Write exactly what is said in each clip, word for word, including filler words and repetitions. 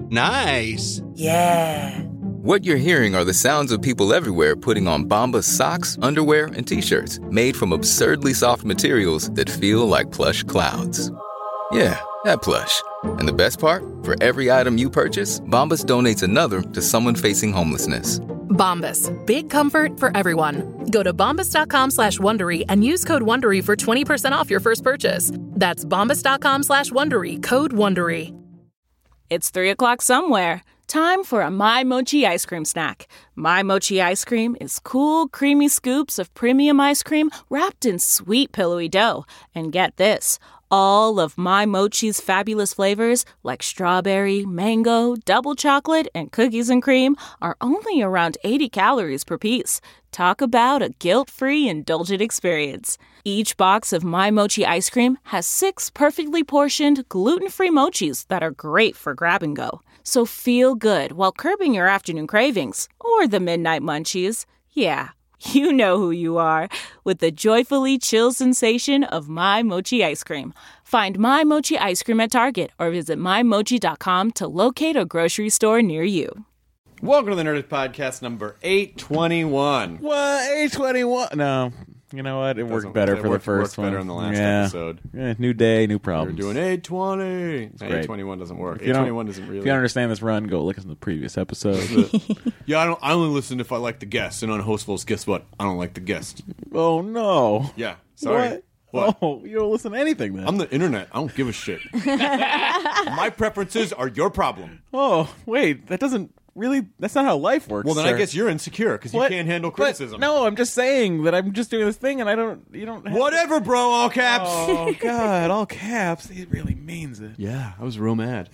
Nice. Yeah. What you're hearing are the sounds of people everywhere putting on Bombas socks, underwear, and T-shirts made from absurdly soft materials that feel like plush clouds. Yeah, that plush. And the best part? For every item you purchase, Bombas donates another to someone facing homelessness. Bombas. Big comfort for everyone. Go to bombas.com slash Wondery and use code Wondery for twenty percent off your first purchase. That's bombas.com slash Wondery. Code Wondery. It's three o'clock somewhere. Time for a My Mochi ice cream snack. My Mochi ice cream is cool, creamy scoops of premium ice cream wrapped in sweet, pillowy dough. And get this, all of My Mochi's fabulous flavors, like strawberry, mango, double chocolate, and cookies and cream, are only around eighty calories per piece. Talk about a guilt-free, indulgent experience. Each box of My Mochi ice cream has six perfectly portioned, gluten-free mochis that are great for grab and go. So feel good while curbing your afternoon cravings, or the midnight munchies. Yeah, you know who you are, with the joyfully chill sensation of My Mochi ice cream. Find My Mochi ice cream at Target or visit my mochi dot com to locate a grocery store near you. Welcome to the Nerdist Podcast number eight twenty-one. What? eight twenty-one? No. You know what? It Doesn't- worked better it for worked- the first worked one. better in the last yeah. episode. Yeah, new day, new We're problems. doing eight twenty. great. eight twenty-one doesn't work. If you eight don't- twenty-one doesn't really. If you don't understand this run, go listen to the previous episode. Yeah, I don't. I only listen if I like the guest. And on Hostfuls, guess what? I don't like the guest. Oh, no. Yeah, sorry. What? What? Oh, you don't listen to anything then. I'm the internet. I don't give a shit. My preferences are your problem. Oh, wait. That doesn't really... That's not how life works, Well, then sir. I guess you're insecure because you What? can't handle But- criticism. no, I'm just saying that I'm just doing this thing and I don't... You don't have Whatever, bro. All caps. Oh, God. All caps. He really means it. Yeah, I was real mad.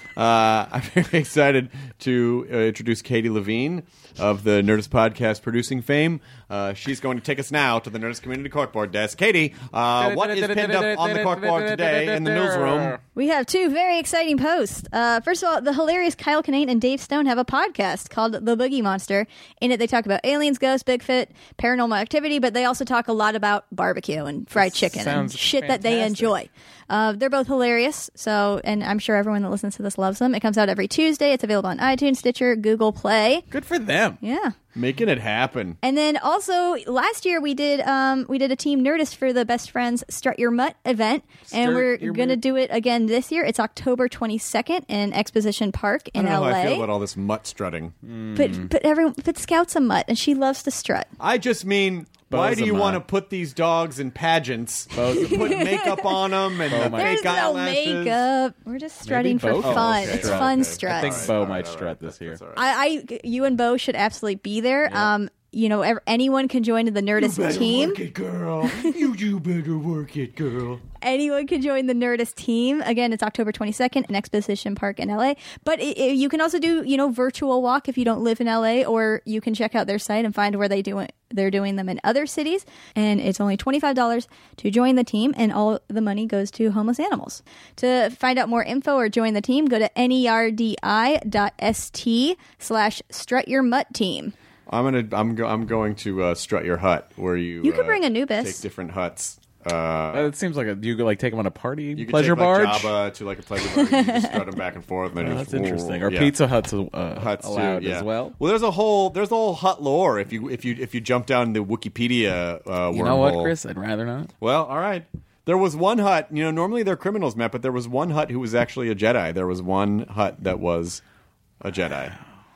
Uh, I'm very excited to uh, introduce Katie Levine of the Nerdist Podcast producing fame. Uh, she's going to take us now to the Nerdist Community Corkboard desk. Katie, uh, what is pinned up on the corkboard today in the newsroom? We have two very exciting posts. Uh, first of all, the hilarious Kyle Kinane and Dave Stone have a podcast called The Boogie Monster. In it, they talk about aliens, ghosts, Bigfoot, paranormal activity, but they also talk a lot about barbecue and fried chicken and sounds shit that they fantastic. enjoy. Uh, they're both hilarious, so and I'm sure everyone that listens to this loves them. It comes out every Tuesday. It's available on iTunes, Stitcher, Google Play. Good for them. Yeah. Making it happen. And then also last year we did um, we did a Team Nerdist for the Best Friends Strut Your Mutt event, and Strut we're your going to mutt. do it again this year. It's October twenty-second in Exposition Park I in don't know L A. how I feel about all this mutt strutting. But but everyone but Scout's a mutt, and she loves to strut. I just mean, why Bo's do a you mutt. want to put these dogs in pageants? You put makeup on them and the might- There's fake no eyelashes. makeup. We're just strutting for Bo can fun. strut. It's Oh, fun okay. strut. I think All right, Bo all right, might all strut right. this year. That's all right. I, I you and Bo should absolutely be there. Um, you know, ev- anyone can join the Nerdist Better team. work it, girl. you you better work it, girl. Anyone can join the Nerdist team. Again, it's October twenty-second in Exposition Park in L A. But it, it- you can also do, you know, virtual walk if you don't live in L A, or you can check out their site and find where they do it. They're doing them in other cities, and it's only twenty-five dollars to join the team, and all the money goes to homeless animals. To find out more info or join the team, go to nerdi dot st slash strut your mutt team. I'm gonna. I'm. Go, I'm going to uh, strut your hut, where you. You could uh, bring Anubis. Take different huts. Uh, Uh, it seems like a, you could like take them on a party you could pleasure take, like, barge. Jabba to like a pleasure barge. You just strut them back and forth. And then Oh, just, that's interesting. Or yeah. Pizza Hut's uh, Huts allowed too, yeah. as well. Well, there's a whole there's a whole hut lore if you if you if you jump down the Wikipedia uh, You know what, wormhole. Chris? I'd rather not. Well, all right. There was one hut. You know, normally they're criminals, Matt, but there was one hut who was actually a Jedi. There was one hut that was a Jedi.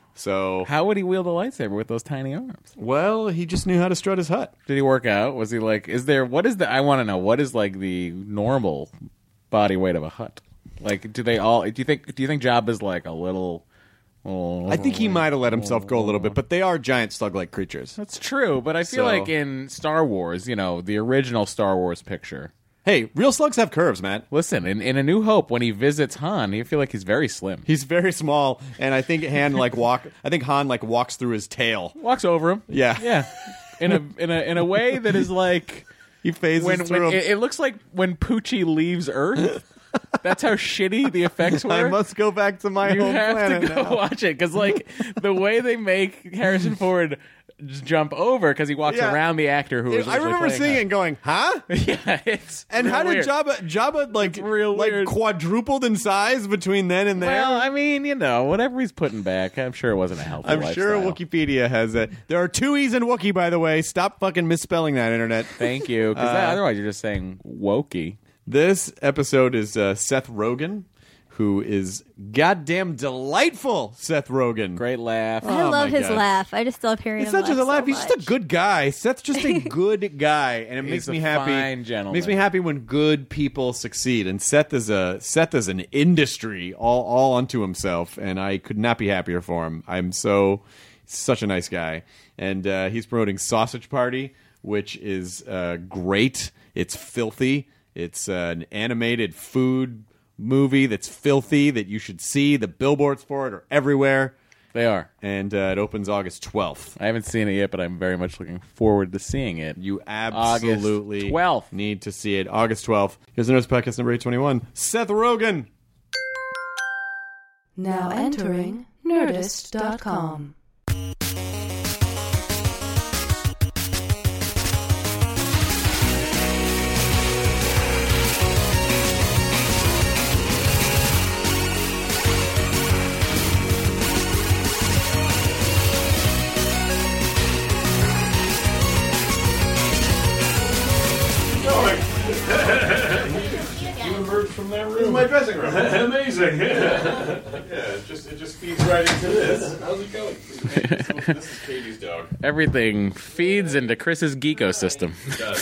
So, How would he wield a lightsaber with those tiny arms? well, he just knew how to strut his hut. Did he work out? Was he like? Is there? What is the? I want to know. What is like the normal body weight of a hut? Like, do they all? Do you think? Do you think Job is like a little? Oh, I think he might have let himself go a little bit, but they are giant slug-like creatures. That's true, but I feel So- like in Star Wars, you know, the original Star Wars picture. Hey, real slugs have curves, Matt. Listen, in, in A New Hope, when he visits Han, you feel like he's very slim. He's very small, and I think Han like walk. I think Han like walks through his tail. Walks over him. Yeah. Yeah. In a in a in a way that is like He phases when, through when him. it, it looks like when Poochie leaves Earth. That's how shitty the effects were. I must go back to my you home have planet to go now. watch it because, like, the way they make Harrison Ford just jump over because he walks Yeah. around the actor who was. I remember originally seeing it playing and going, huh? her. Yeah, it's And real how did weird. Jabba Jabba like real like weird. quadrupled in size between then and there? Well, I mean, you know, whatever he's putting back, I'm sure it wasn't a healthy. I'm sure lifestyle. Wikipedia has it. There are two E's in Wookiee, by the way. Stop fucking misspelling that, internet. Thank you, because Uh, otherwise you're just saying wokey. This episode is uh, Seth Rogen, who is goddamn delightful. Seth Rogen. Great laugh. I Oh love my his God. laugh. I just love hearing It's him not just a laugh. so He's just a much. good guy. Seth's just a good guy, and it makes He's a me happy. fine gentleman. Makes me happy when good people succeed. And Seth is a Seth is an industry all all unto himself, and I could not be happier for him. I'm so such a nice guy, and uh, he's promoting Sausage Party, which is uh, great. It's filthy. It's uh, an animated food movie that's filthy that you should see. The billboards for it are everywhere. They are. And uh, it opens August twelfth. I haven't seen it yet, but I'm very much looking forward to seeing it. You absolutely August twelfth. need to see it. August twelfth. Here's the Nerds Podcast number eight twenty-one. Seth Rogen. Now entering Nerdist dot com. You emerged from that room. My dressing room. Amazing. Yeah, it just, it just feeds right into this. How's it going? This is Katie's dog. Everything feeds into Chris's geekosystem.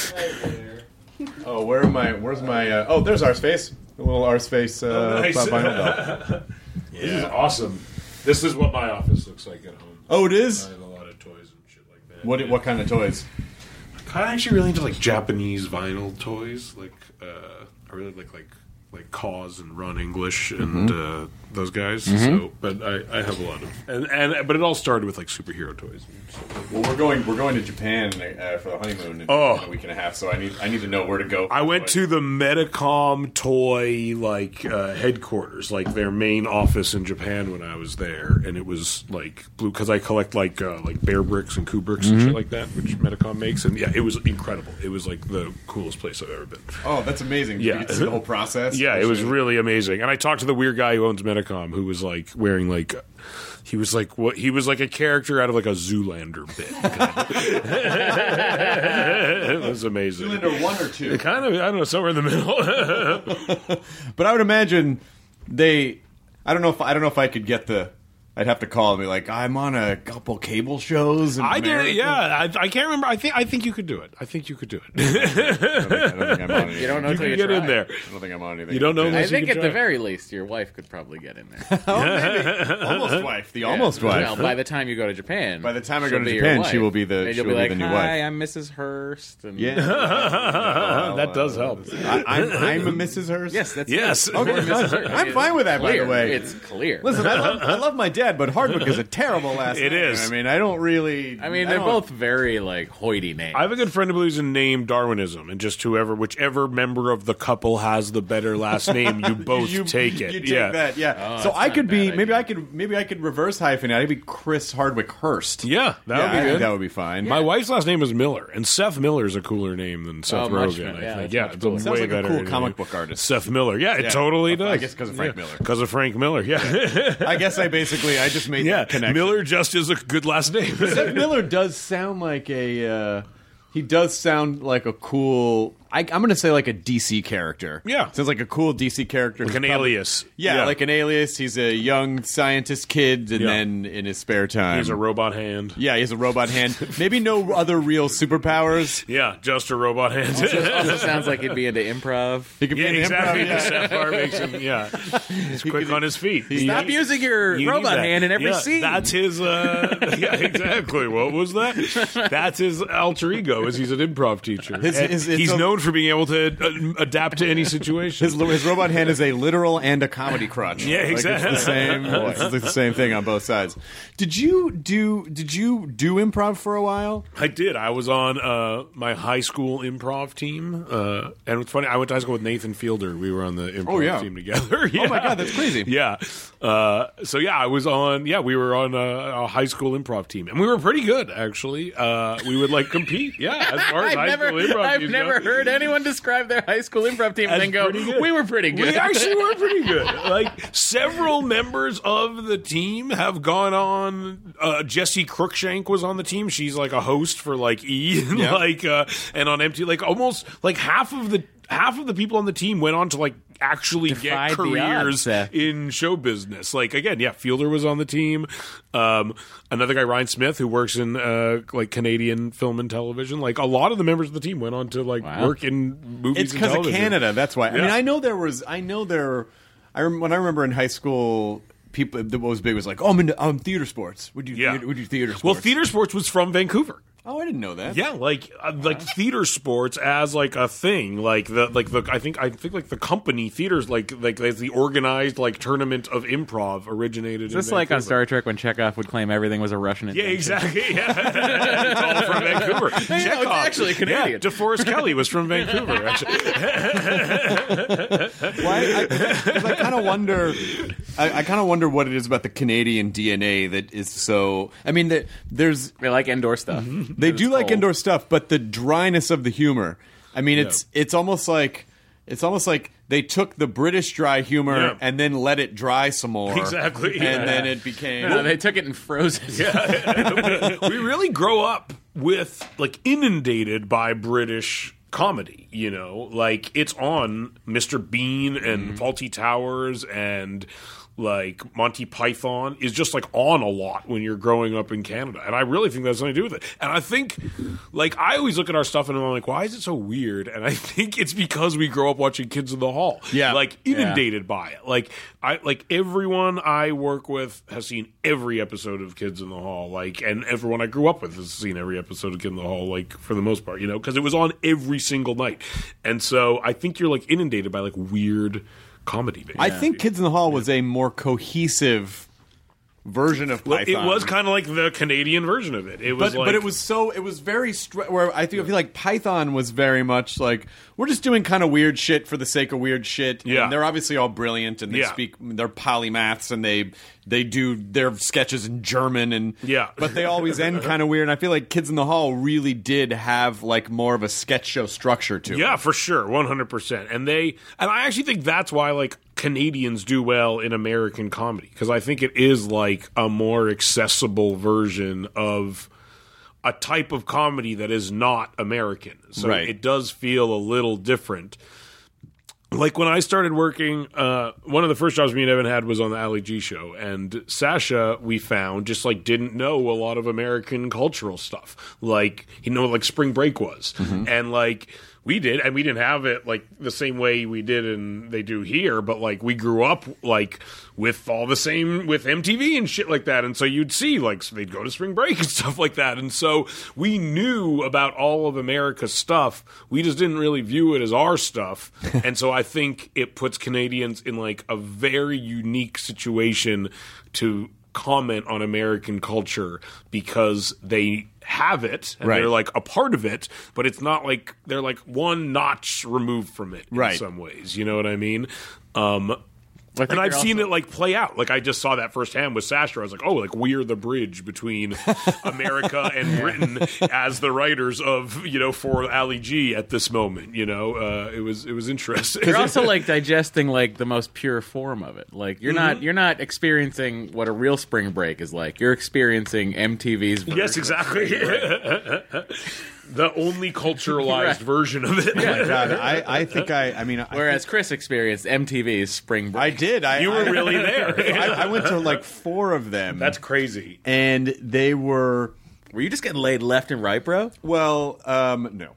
Oh, where am I? Where's my... Uh, oh, there's Arspace. A little Arspace uh, Oh, nice. vinyl dog. This is awesome. This is what my office looks like at home. Oh, it is? I have a lot of toys and shit like that. What what kind of toys? I'm actually really into like Japanese vinyl toys. Like uh, I really like like like Cause and Run English and uh, those guys. So, but I, I have a lot of and, and but it all started with like superhero toys. Well, we're going we're going to Japan uh, for the honeymoon in, Oh. in a week and a half, so I need I need to know where to go. I went to the Medicom toy like uh, headquarters, like their main office in Japan when I was there, and it was like blue because I collect like uh, like Bear Bricks and Coup Bricks and shit like that, which Medicom makes, and yeah, it was incredible. It was like the coolest place I've ever been. Oh, that's amazing. Did Yeah. you get to see the whole process? Yeah, it was Which is- really amazing. And I talked to the weird guy who owns Medicom, who was like wearing like. He was like what he was like a character out of like a Zoolander bit. It was amazing. Zoolander one or two. Kind of, I don't know, somewhere in the middle. But I would imagine they. I don't know if I don't know if I could get the. I'd have to call and be like, I'm on a couple cable shows. In I did America. it, yeah. I, I can't remember. I think I think you could do it. I think you could do it. I don't think, I don't think I'm on anything. You don't know you until can you get try. in there. I don't think I'm on anything. You don't know I unless you think can at the try. very least, your wife could probably get in there. Oh, maybe. Almost wife. The almost wife. Well, by the time you go to Japan, By the time I go she'll to be your Japan, wife. she will be the- And she'll you'll be be like, the new "Hi, wife." I'm Missus Hurst." And Yeah. that does help. I, I'm, I'm a Missus Hurst. yes, that's Yes. it. Okay, Or Missus fine. Hurst. I'm fine with that, by the Clear. way. It's clear. Listen, I love, I love my dad, but Hardwick is a terrible last It name. is. I mean, I don't really. I mean, they're don't- both very like hoity names. I have a good friend who believes in name Darwinism, and just whoever, whichever member of the couple has the better last name, you both you, take it. You take yeah. that, yeah. Oh, so that's I not could a be bad maybe idea. I could maybe I could reverse hyphen. I'd be Chris Hardwick Hurst. Yeah, that yeah, would be I think good. that would be fine. My wife's last name is Miller, and Seth Miller is a cooler name than Seth Oh, much Rogen. better. I Yeah, think. that's Yeah, much it's cooler. a Sounds way like a better cool name. comic book artist. Seth Miller. Yeah, it Yeah. totally I does. guess 'cause of Frank Miller. Because of Frank Miller. Yeah, I guess I basically I just made yeah. that connection. Miller just is a good last name. Seth Miller does sound like a. Uh, he does sound like a cool. I, I'm going to say like a D C character. Yeah. sounds like a cool D C character. Like who's an probably- alias. Yeah, Yeah. like an alias. He's a young scientist kid, and Yeah. then in his spare time, He's a robot hand. yeah, he has a robot hand. Maybe no other real superpowers. Yeah, just a robot hand. It also sounds like he'd be into improv. He could Yeah, be an exactly. improv, yeah. Seth Bar makes him. Yeah, he's quick on his feet. Stop You- using your you need robot that. hand in every Yeah, scene. That's his. Uh, yeah, exactly. What was that? That's his alter ego. Is he's an improv teacher. His- And his- it's he's a- known for being able to uh, adapt to any situation. His, his robot hand is a literal and a comedy crutch. Yeah, Like, exactly. it's the same. It's the same thing on both sides. Did you do? Did you do improv for a while? I did. I was on uh, my high school improv team, uh, and it's funny. I went to high school with Nathan Fielder. We were on the improv Oh, yeah. team together. Oh my God, that's crazy. Yeah, Uh, so yeah, I was on. Yeah, we were on a, a high school improv team, and we were pretty good actually. Uh, we would like compete. Yeah, as far as I've high never, school improv I've teams never go. heard anyone describe their high school improv team and As then go, pretty good. "We were pretty good." We actually were pretty good. Like several members of the team have gone on. Uh, Jessie Cruikshank was on the team. She's like a host for like E, and Yeah. like uh, and on M T V. Like almost like half of the half of the people on the team went on to like actually Defied get the careers odds, Seth. in show business. Like again, yeah, Fielder was on the team. Um, another guy, Ryan Smith, who works in uh, like Canadian film and television. Like a lot of the members of the team went on to like Wow. work in movies. It's and because of television. Canada. That's why. I Yeah. mean, I know there was. I know there. I rem- when I remember in high school, people what was big was like, "Oh, I'm into um, theater sports." Would you? Yeah. Would you theater sports? Well, theater sports was from Vancouver. Oh, I didn't know that. Yeah, like uh, like theater sports as like a thing, like the like the I think I think like the company theaters like like as the organized like tournament of improv originated. Is this in like on Vancouver. Star Trek when Chekhov would claim everything was a Russian Yeah, invention? exactly. Yeah, it's all from Vancouver. Chekhov. it's actually Canadian. Yeah, DeForest Kelly was from Vancouver. Actually, Why? I, 'cause I kind of wonder. I, I kind of wonder what it is about the Canadian D N A that is so. I mean, that there's They like indoor stuff. they do like cold. indoor stuff, but the dryness of the humor. I mean, it's it's almost like it's almost like they took the British dry humor Yeah. and then let it dry some more. Exactly, and yeah. then it became. No, no, they took it and froze it. we really grow up with like inundated by British comedy, you know, like it's on Mister Bean and Fawlty Towers and like Monty Python is just like on a lot when you're growing up in Canada. And I really think that's something to do with it. And I think like I always look at our stuff and I'm like, why is it so weird? And I think it's because we grow up watching Kids in the Hall. Yeah. Like inundated by it. Like I like everyone I work with has seen every episode of Kids in the Hall. Like and everyone I grew up with has seen every episode of Kids in the Hall, like for the most part, you know, because it was on every single night. And so I think you're like inundated by like weird comedy. Basically. I think Kids in the Hall was a more cohesive version of Well, Python. it was kind of like the Canadian version of it. It was, but like, but it was so it was very str- where I think I feel like Python was very much like we're just doing kind of weird shit for the sake of weird shit. Yeah. And they're obviously all brilliant and they Yeah. speak they're polymaths and they they do their sketches in German and Yeah. but they always end kind of weird. And I feel like Kids in the Hall really did have like more of a sketch show structure to it. Yeah, for sure, one hundred percent. And they, and I actually think that's why like Canadians do well in American comedy because I think it is like a more accessible version of a type of comedy that is not American. So Right. it does feel a little different. Like when I started working, uh, one of the first jobs me and Evan had was on the Ali G show, and Sasha, we found, just like didn't know a lot of American cultural stuff. Like he knew what like Spring Break was, and like we did, and we didn't have it like the same way we did and they do here. But like we grew up like with all the same with M T V and shit like that, and so you'd see like so they'd go to Spring Break and stuff like that, and so we knew about all of America's stuff. We just didn't really view it as our stuff, and so I think it puts Canadians in like a very unique situation to comment on American culture because they have it and Right. they're like a part of it, but it's not like they're like one notch removed from it in Right. some ways. You know what I mean? Um, I think and I've you're seen also- it like play out. Like I just saw that firsthand with Sasha. I was like, oh, like we're the bridge between America and Britain as the writers of you know for Ali G at this moment. You know, uh, it was it was interesting. You're also like digesting like the most pure form of it. Like you're not you're not experiencing what a real spring break is like. You're experiencing M T V's version yes, of exactly. The only culturalized Right. version of it. Oh my God, I, I think I I mean I, Whereas Chris experienced M T V's spring break. I did. I, You were I- really there. I, I went to like four of them. That's crazy. and they were Were you just getting laid left and right, bro? well, um, no.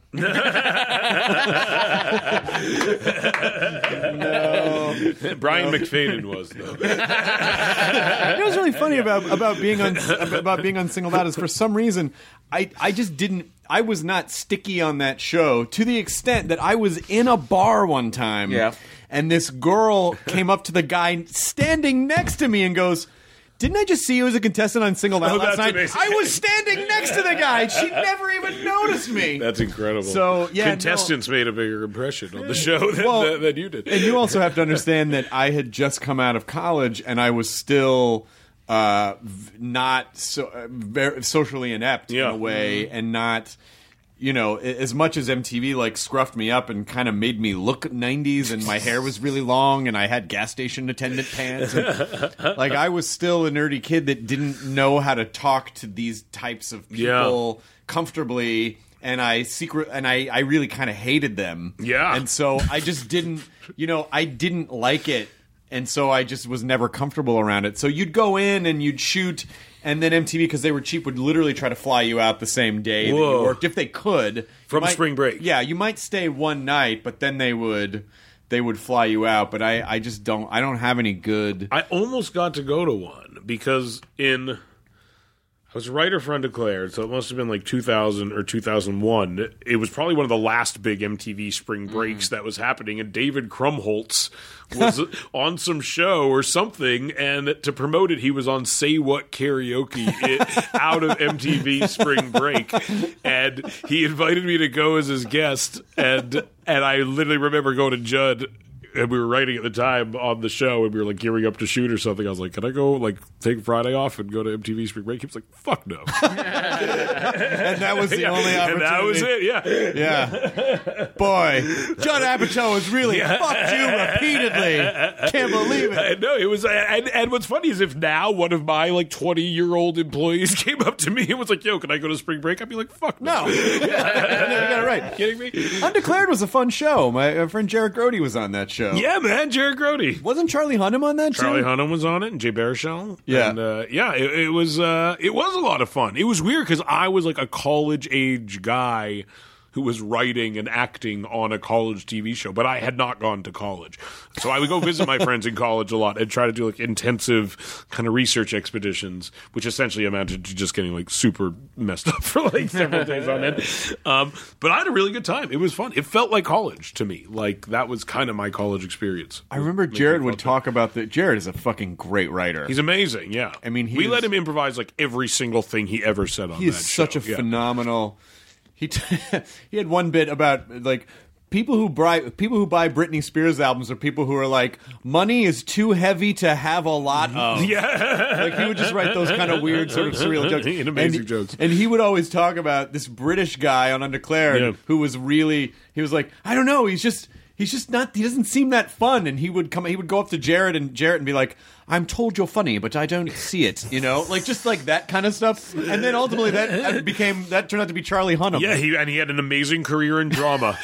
Brian McFadden was though. You know what's really funny about about being on about being on Singled Out is for some reason I I just didn't I was not sticky on that show to the extent that I was in a bar one time Yeah. and this girl came up to the guy standing next to me and goes, Didn't I just see you as a contestant on Singled Out Oh, last that's night? amazing. I was standing next to the guy. She never even noticed me. That's incredible. So, yeah, contestants made a bigger impression on the show than, Well, than, than you did. And you also have to understand that I had just come out of college and I was still uh, v- not so, uh, very socially inept Yeah. in a way, and not. You know, a- as much as M T V like scruffed me up and kind of made me look nineties, and my hair was really long, and I had gas station attendant pants, and, like I was still a nerdy kid that didn't know how to talk to these types of people comfortably, and I secret and I, I really kind of hated them. Yeah. and so I just didn't, you know, I didn't like it, and so I just was never comfortable around it. So you'd go in and you'd shoot. And then M T V, because they were cheap, would literally try to fly you out the same day that Whoa. you worked, if they could. You From might- spring break. Yeah, you might stay one night, but then they would they would fly you out. But I, I just don't I don't have any good. I almost got to go to one because in I was a writer for Undeclared, so it must have been like two thousand or two thousand one. It was probably one of the last big M T V spring breaks that was happening, and David Krumholtz was on some show or something, and to promote it, he was on Say What Karaoke it, out of M T V spring break, and he invited me to go as his guest, and and I literally remember going to Judd. And we were writing at the time on the show, and we were like gearing up to shoot or something. I was like, "Can I go like take Friday off and go to M T V Spring Break?" He was like, "Fuck no." And that was the Yeah, only opportunity. and that was it. Yeah, Yeah. Boy, Judd Apatow has really fucked you repeatedly. Can't believe it. No, it was. And, and what's funny is if now one of my like twenty year old employees came up to me and was like, "Yo, can I go to Spring Break?" I'd be like, "Fuck no." No. You got it right. Kidding me? Undeclared was a fun show. My uh, friend Jared Grody was on that show. Yeah, man, Jared Grody. Wasn't Charlie Hunnam on that Charlie show? Hunnam was on it, and Jay Baruchel. Yeah. and, uh, yeah. It, it was uh, it was a lot of fun. It was weird because I was like a college age guy who was writing and acting on a college T V show, but I had not gone to college. So I would go visit my friends in college a lot and try to do like intensive kind of research expeditions, which essentially amounted to just getting like super messed up for like several days on end. Um, but I had a really good time. It was fun. It felt like college to me. Like that was kind of my college experience. I remember Makes me Jared feel would good. talk about the. Jared is a fucking great writer. He's amazing, yeah. I mean, he we is- let him improvise like every single thing he ever said on He that is such show. a Yeah. phenomenal. He t- he had one bit about like people who buy people who buy Britney Spears albums are people who are like, money is too heavy to have a lot of. Yeah. Like he would just write those kind of weird sort of surreal jokes And amazing and, jokes. And he would always talk about this British guy on Undeclared Yeah. who was really he was like, I don't know, he's just he's just not he doesn't seem that fun. And he would come he would go up to Jared and Jared and be like, I'm told you're funny, but I don't see it, you know? Like just like that kind of stuff. And then ultimately that, that became that turned out to be Charlie Hunnam. Yeah, he and he had an amazing career in drama.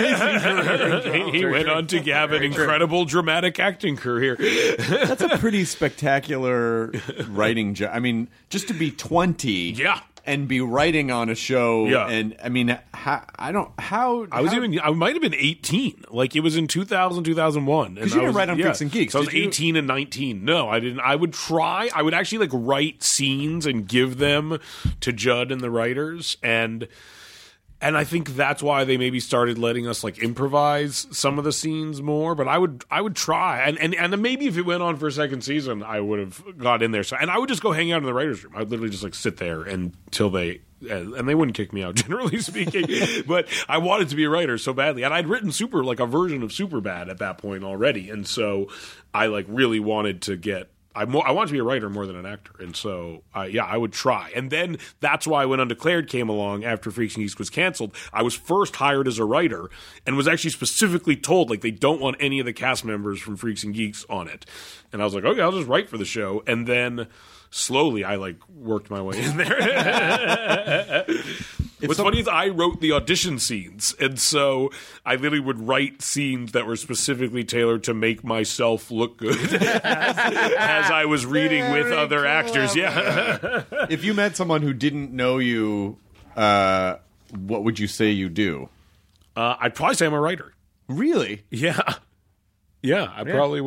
he he went on to have an incredible dramatic acting career. That's a pretty spectacular writing job. I mean, just to be twenty, Yeah. and be writing on a show, Yeah. and I mean, how, I don't how I was how- even I might have been eighteen. Like it was in two thousand, two thousand one. Because you didn't write on Freaks and Geeks, So I was did you? eighteen and nineteen. No, I didn't. I would try. I would actually like write scenes and give them to Judd and the writers, and and I think that's why they maybe started letting us like improvise some of the scenes more. But I would I would try, and and and maybe if it went on for a second season, I would have got in there. So and I would just go hang out in the writers' room. I would literally just like sit there until they. And they wouldn't kick me out, generally speaking. But I wanted to be a writer so badly, and I'd written super like a version of Superbad at that point already, and so I like really wanted to get. I more I wanted to be a writer more than an actor, and so I, yeah, I would try. And then that's why when Undeclared came along after Freaks and Geeks was canceled, I was first hired as a writer, and was actually specifically told like they don't want any of the cast members from Freaks and Geeks on it. And I was like, okay, I'll just write for the show, and then. Slowly, I like worked my way in there. What's funny is I wrote the audition scenes, and so I literally would write scenes that were specifically tailored to make myself look good as, as I was reading with Very other actors. Yeah, If you met someone who didn't know you, uh, what would you say you do? uh, I'd probably say I'm a writer. Really? Yeah, yeah, I probably would.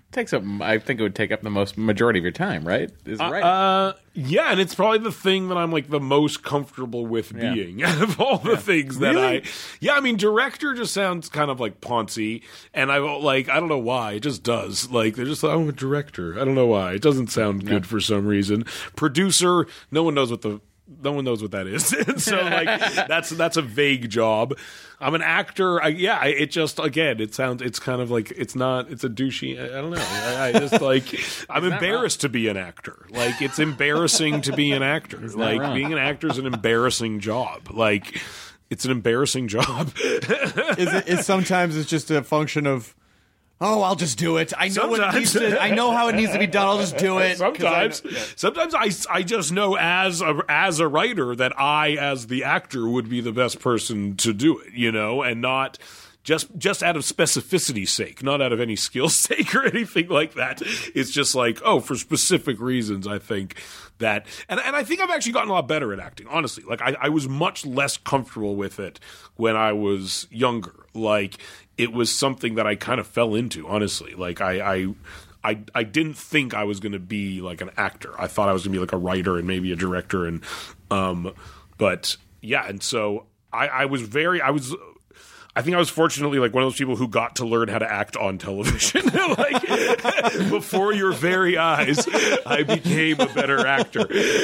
takes up. I think it would take up the most majority of your time, right? Is Uh, right. uh, yeah, and it's probably the thing that I'm like the most comfortable with Yeah. being out of all the things that Really? I. Yeah, I mean, director just sounds kind of like poncy, and I like I don't know why it just does. Like they're just like, I'm a director. I don't know why it doesn't sound good for some reason. Producer, no one knows what the. No one knows what that is, and so like that's that's a vague job. I'm an actor. I, yeah, I, it just again, it sounds. It's kind of like it's not. It's a douchey. I, I don't know. I, I just like I'm embarrassed to be an actor. Like it's embarrassing to be an actor. Like wrong. being an actor is an embarrassing job. Like it's an embarrassing job. Is it? Is sometimes it's just a function of. Oh, I'll just do it. I know what it needs Sometimes. to. I know how it needs to be done. I'll just do it. 'Cause I Sometimes, know- sometimes I, I just know as a, as a writer that I, as the actor, would be the best person to do it, you know, and not just just out of specificity's sake, not out of any skill sake or anything like that. It's just like, oh, for specific reasons, I think that, and and I think I've actually gotten a lot better at acting, honestly. Like I, I was much less comfortable with it when I was younger. Like it was something that I kind of fell into, honestly. Like I, I, I, I didn't think I was going to be like an actor. I thought I was going to be like a writer and maybe a director. And, um, but yeah. And so I, I was very, I was, I think I was fortunately like one of those people who got to learn how to act on television. Like before your very eyes, I became a better actor.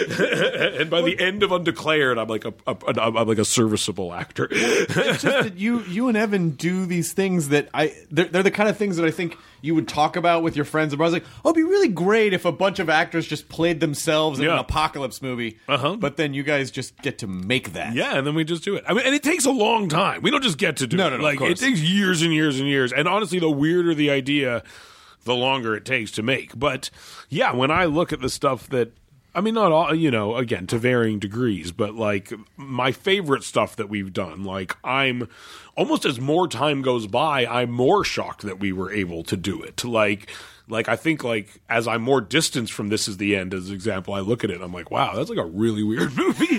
And by the end of Undeclared, I'm like a, a, a I'm like a serviceable actor. It's just that you you and Evan do these things that I they're, they're the kind of things that I think you would talk about with your friends and brothers. Like, oh, it'd be really great if a bunch of actors just played themselves in Yeah. an apocalypse movie. Uh-huh. But then you guys just get to make that. Yeah, and then we just do it. I mean, and it takes a long time. We don't just get to do No, it. no, no, of like course. it takes years and years and years. And honestly, the weirder the idea, the longer it takes to make. But yeah, when I look at the stuff that I mean, not all, you know, again, to varying degrees, but like my favorite stuff that we've done, like I'm almost as more time goes by, I'm more shocked that we were able to do it. Like, like I think like as I'm more distanced from This Is the End as an example, I look at it and I'm like, wow, that's like a really weird movie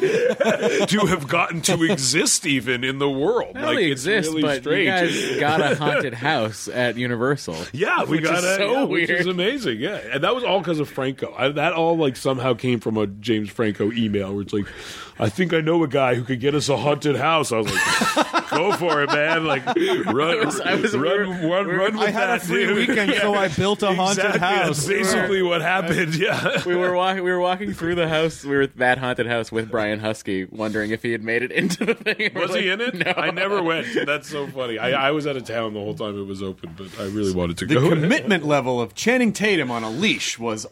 to have gotten to exist even in the world. Not like only it's exists, really but strange. you guys got a haunted house at Universal. Yeah, we which got is it. so yeah, weird. Which is amazing. Yeah, and that was all because of Franco. I, that all like somehow came from a James Franco email where it's like, I think I know a guy who could get us a haunted house. I was like, go for it, man! Like run, I was- I was- run, we were- run, we were- run with I had that, a free dude. weekend, so I built a haunted Exactly, house. That's basically what happened. Yeah. we were walking. We were walking through the house. We were at that haunted house with Brian Husky, wondering if he had made it into the thing. And we're Was he like, in it? No. I never went. That's so funny. I, I was out of town the whole time it was open, but I really wanted to The go. commitment level of Channing Tatum on a leash was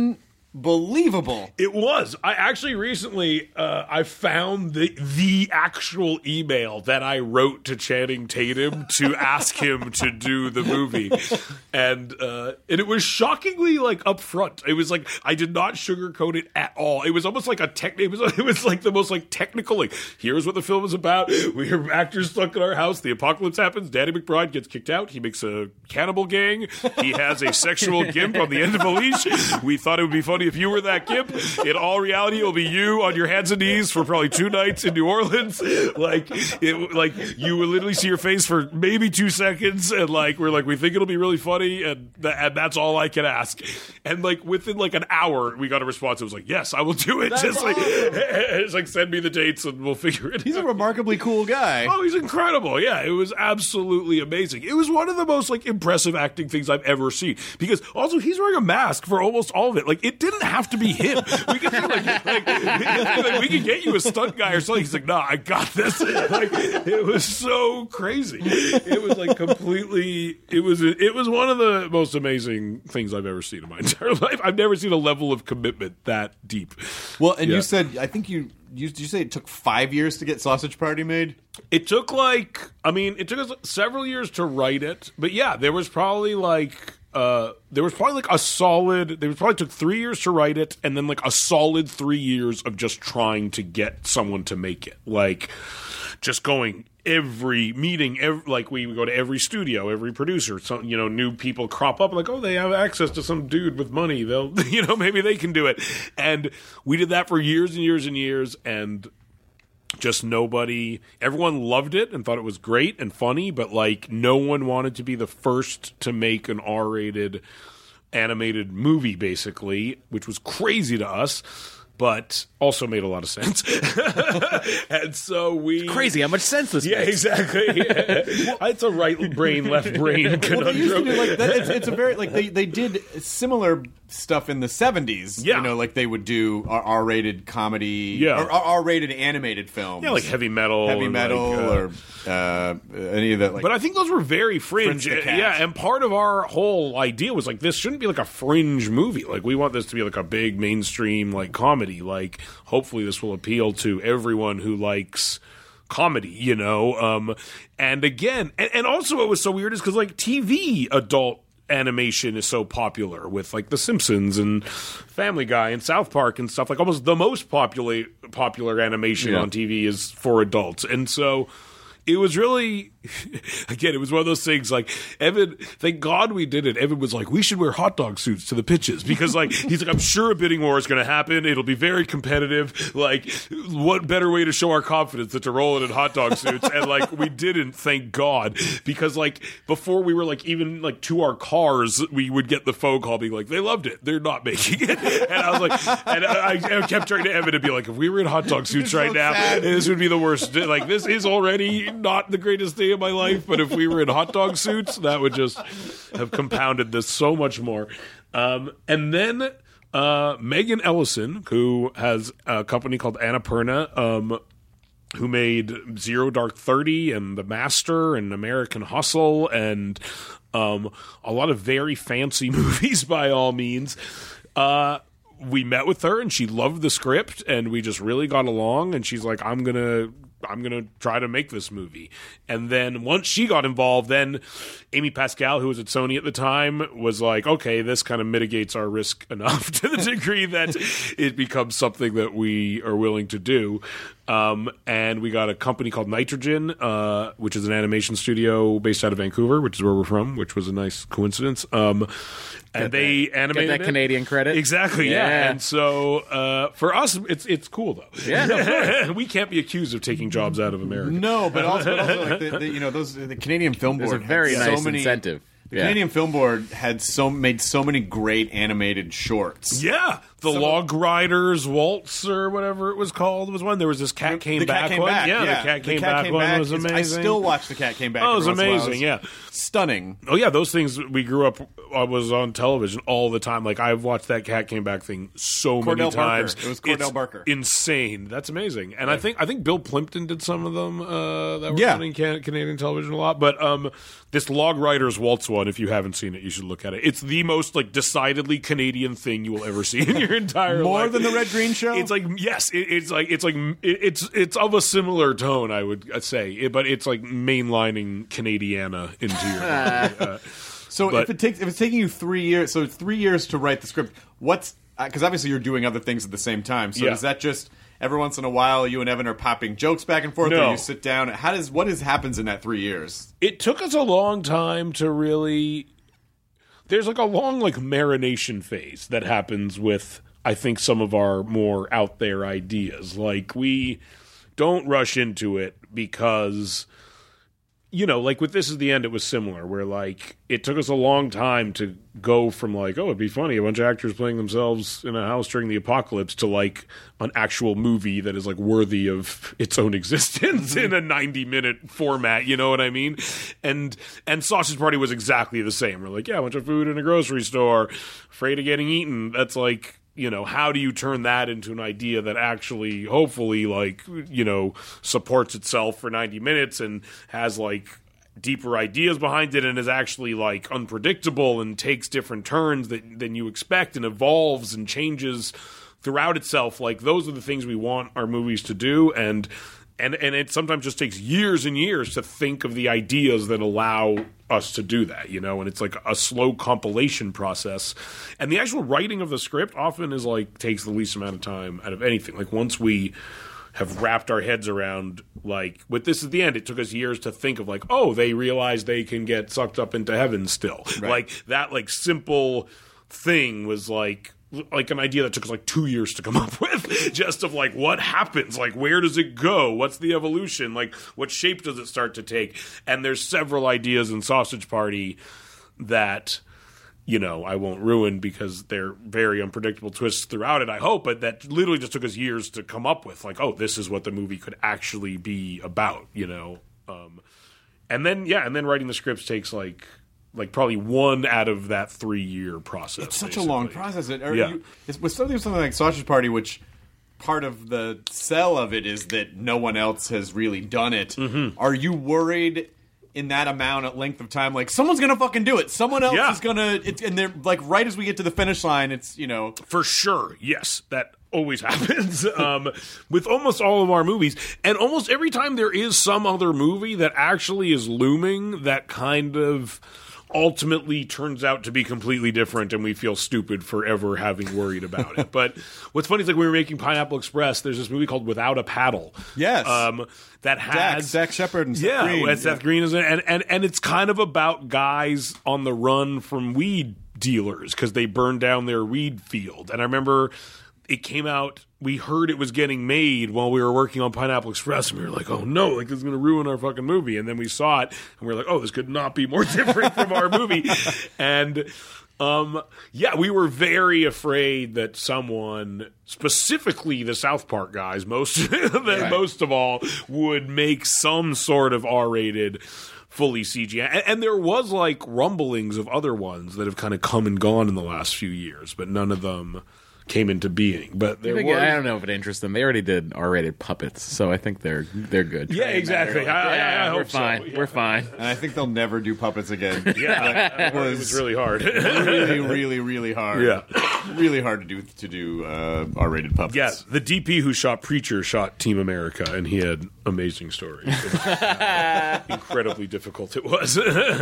unbelievable. It was. I actually recently uh, I found the the actual email that I wrote to Channing Tatum to ask him to do the movie, and uh, and it was shockingly like upfront. It was like I did not sugarcoat it at all. It was almost like a tech. It was it was like the most like technical. Like here's what the film is about. We are actors stuck in our house. The apocalypse happens. Danny McBride gets kicked out. He makes a cannibal gang. He has a sexual gimp on the end of a leash. We thought it would be funny if you were that gimp. In all reality, it'll be you on your hands and knees for probably two nights in New Orleans. Like, it, like you will literally see your face for maybe two seconds, and like we're like we think it'll be really funny, and th- and that's all I can ask. And like within like an hour, we got a response. It was like, yes, I will do it. Just like it's like send me the dates and we'll figure it. He's out. a remarkably cool guy. Oh, he's incredible. Yeah, it was absolutely amazing. It was one of the most like impressive acting things I've ever seen. Because also he's wearing a mask for almost all of it. Like it didn't have to be him. We could do, like, like, we, could, like, we could get you a stunt guy or something. He's like, nah, I got this. Like it was so crazy. It was like completely. It was it was one of the most amazing things I've ever seen in my entire life. I've never seen a level of commitment that deep. Well, and Yeah. you said, I think you, you, did you say it took five years to get Sausage Party made? It took like, I mean, it took us several years to write it, but yeah, there was probably like, uh, there was probably like a solid, there was probably took three years to write it, and then like a solid three years of just trying to get someone to make it. Like, just going every meeting, every, like we would go to every studio, every producer, some, you know, new people crop up, like, oh, they have access to some dude with money, they'll, you know, maybe they can do it. And we did that for years and years and years, and just nobody, everyone loved it and thought it was great and funny, but like no one wanted to be the first to make an R-rated animated movie, basically, which was crazy to us, but also made a lot of sense. And so we... Crazy how much sense this Yeah, makes. exactly. Yeah. It's a right brain, left brain conundrum. Well, they used to do like that. It's, it's a very like they, they did similar stuff in the seventies. Yeah. You know, like they would do R- R-rated comedy, Yeah. or R-rated animated films. Yeah, like heavy metal. heavy and metal, like, uh, or uh, any of that. Like, But I think those were very fringe. Fringe the Cat. Yeah, and part of our whole idea was like this shouldn't be like a fringe movie. Like we want this to be like a big mainstream like comedy. Like hopefully this will appeal to everyone who likes comedy, you know. Um, and again, and, and also what was so weird is because like T V adult animation is so popular with like The Simpsons and Family Guy and South Park and stuff. Like almost the most popular popular animation Yeah. on T V is for adults, and so. It was really, again, it was one of those things like, Evan, thank God we did it. Evan was like, we should wear hot dog suits to the pitches because, like, he's like, I'm sure a bidding war is going to happen. It'll be very competitive. Like, what better way to show our confidence than to roll it in hot dog suits? And, like, we didn't, thank God, because, like, before we were, like, even, like, to our cars, we would get the phone call being like, they loved it. They're not making it. And I was like, and I, I kept turning to Evan to be like, if we were in hot dog suits right now, sad. this would be the worst. Like, this is already not the greatest day of my life, but if we were in hot dog suits, that would just have compounded this so much more. Um, and then uh, Megan Ellison, who has a company called Annapurna, um, who made Zero Dark Thirty and The Master and American Hustle and um, a lot of very fancy movies by all means. Uh, we met with her and she loved the script and we just really got along, and she's like, I'm going to I'm going to try to make this movie. And then once she got involved, then Amy Pascal, who was at Sony at the time, was like, okay, this kind of mitigates our risk enough to the degree that it becomes something that we are willing to do. Um, and we got a company called Nitrogen, uh, which is an animation studio based out of Vancouver, which is where we're from, which was a nice coincidence. Um, and they animated Get that it. Canadian credit. Exactly, yeah. Yeah. And so uh, for us, it's it's cool though. Yeah, no, We can't be accused of taking jobs out of America. no, but also, but also like the, the, you know, those the Canadian Film Board. There's a very had nice so many, incentive. The Yeah. Canadian Film Board had so made so many great animated shorts. Yeah, the Some- Log Riders Waltz or whatever it was called was one. There was this Cat Came the Back Cat Came one. Back. Yeah, yeah, the Cat Came Back one was is- amazing. I still watch the Cat Came Back. Oh, it was every once in a while. amazing, yeah. Stunning. Oh yeah, those things we grew up. I was on television all the time. Like I've watched that Cat Came Back thing so Cordell many Barker. times. It was Cordell It's Barker. Insane. That's amazing. And I think I think Bill Plimpton did some of them uh, that were Yeah. on in Can- Canadian television a lot. But um, this Log Riders Waltz one, if you haven't seen it, you should look at it. It's the most like decidedly Canadian thing you will ever see in your entire More life. than the Red Green Show? It's like yes, it, it's like it's like it, it's it's of a similar tone, I would say, it, but it's like mainlining Canadiana into your. uh, So But- if it takes if it's taking you three years, so it's three years to write the script. What's because obviously you're doing other things at the same time. So Yeah. is that just every once in a while you and Evan are popping jokes back and forth, No. or you sit down? How does what is happens in that three years? It took us a long time to really. There's like a long like marination phase that happens with I think some of our more out there ideas. Like we don't rush into it because. You know, like with This Is the End, it was similar, where like it took us a long time to go from like, oh, it'd be funny, a bunch of actors playing themselves in a house during the apocalypse, to like an actual movie that is like worthy of its own existence in a ninety minute format. You know what I mean? And and Sausage Party was exactly the same. We're like, yeah, a bunch of food in a grocery store, afraid of getting eaten. That's like. You know, how do you turn that into an idea that actually, hopefully, like, you know, supports itself for ninety minutes and has, like, deeper ideas behind it and is actually, like, unpredictable and takes different turns that, than you expect and evolves and changes throughout itself? Like, those are the things we want our movies to do, and and and it sometimes just takes years and years to think of the ideas that allow us to do that, you know, and it's like a slow compilation process. And the actual writing of the script often is like takes the least amount of time out of anything. Like once we have wrapped our heads around, like with This Is the End, it took us years to think of like, oh, they realize they can get sucked up into heaven still. Right. Like that like simple thing was like like an idea that took us like two years to come up with, just of like what happens, like where does it go, what's the evolution, like what shape does it start to take. And there's several ideas in Sausage Party that you know, I won't ruin because they're very unpredictable twists throughout it, I hope, but that literally just took us years to come up with. Like, oh, this is what the movie could actually be about, you know? Um, and then, yeah, and then writing the scripts takes, like, like probably one out of that three-year process. It's such basically. a long process. It, Yeah. you, it's, with something, something like Sausage Party, which part of the sell of it is that no one else has really done it. Mm-hmm. Are you worried in that amount of length of time, like someone's gonna fucking do it, someone else Yeah. is gonna, it's, and they're like right as we get to the finish line, it's, you know, For sure, yes, that always happens um, with almost all of our movies. And almost every time there is some other movie that actually is looming that kind of ultimately turns out to be completely different, and we feel stupid for ever having worried about it. But what's funny is, like, we were making Pineapple Express, there's this movie called Without a Paddle. Yes. Um, that has... Dax, Dax Shepard and Seth yeah, Green. and Seth Yeah. Green is in it. And, and, and it's kind of about guys on the run from weed dealers because they burned down their weed field. And I remember it came out, we heard it was getting made while we were working on Pineapple Express, and we were like, oh no, like this is going to ruin our fucking movie. And then we saw it, and we were like, oh, this could not be more different from our movie. And um, yeah, we were very afraid that someone, specifically the South Park guys, most that Right. most of all, would make some sort of R-rated fully C G I. And, and there was like rumblings of other ones that have kind of come and gone in the last few years, but none of them came into being. But there I, think, was, I don't know if it interests them. They already did R-rated puppets, so I think they're they're good. Yeah, exactly. I, I, yeah, I we're hope so. fine. Yeah. We're fine. And I think they'll never do puppets again. Yeah, it was, was- really hard. really, really, really hard. Yeah. really hard to do to do uh, R-rated puppets. Yeah, the D P who shot Preacher shot Team America, and he had amazing stories. How incredibly difficult it was.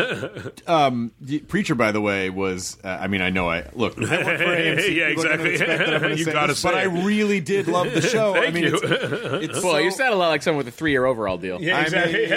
The Preacher, by the way, was. Uh, I mean, I know I look. I work for A M C. Yeah, People are gonna exactly. expect that I'm gonna You say gotta this, but say I it. really did love the show. Thank I mean, you. It's, it's Well, so, you sound a lot like someone with a three-year overall deal. Yeah, I exactly. mean-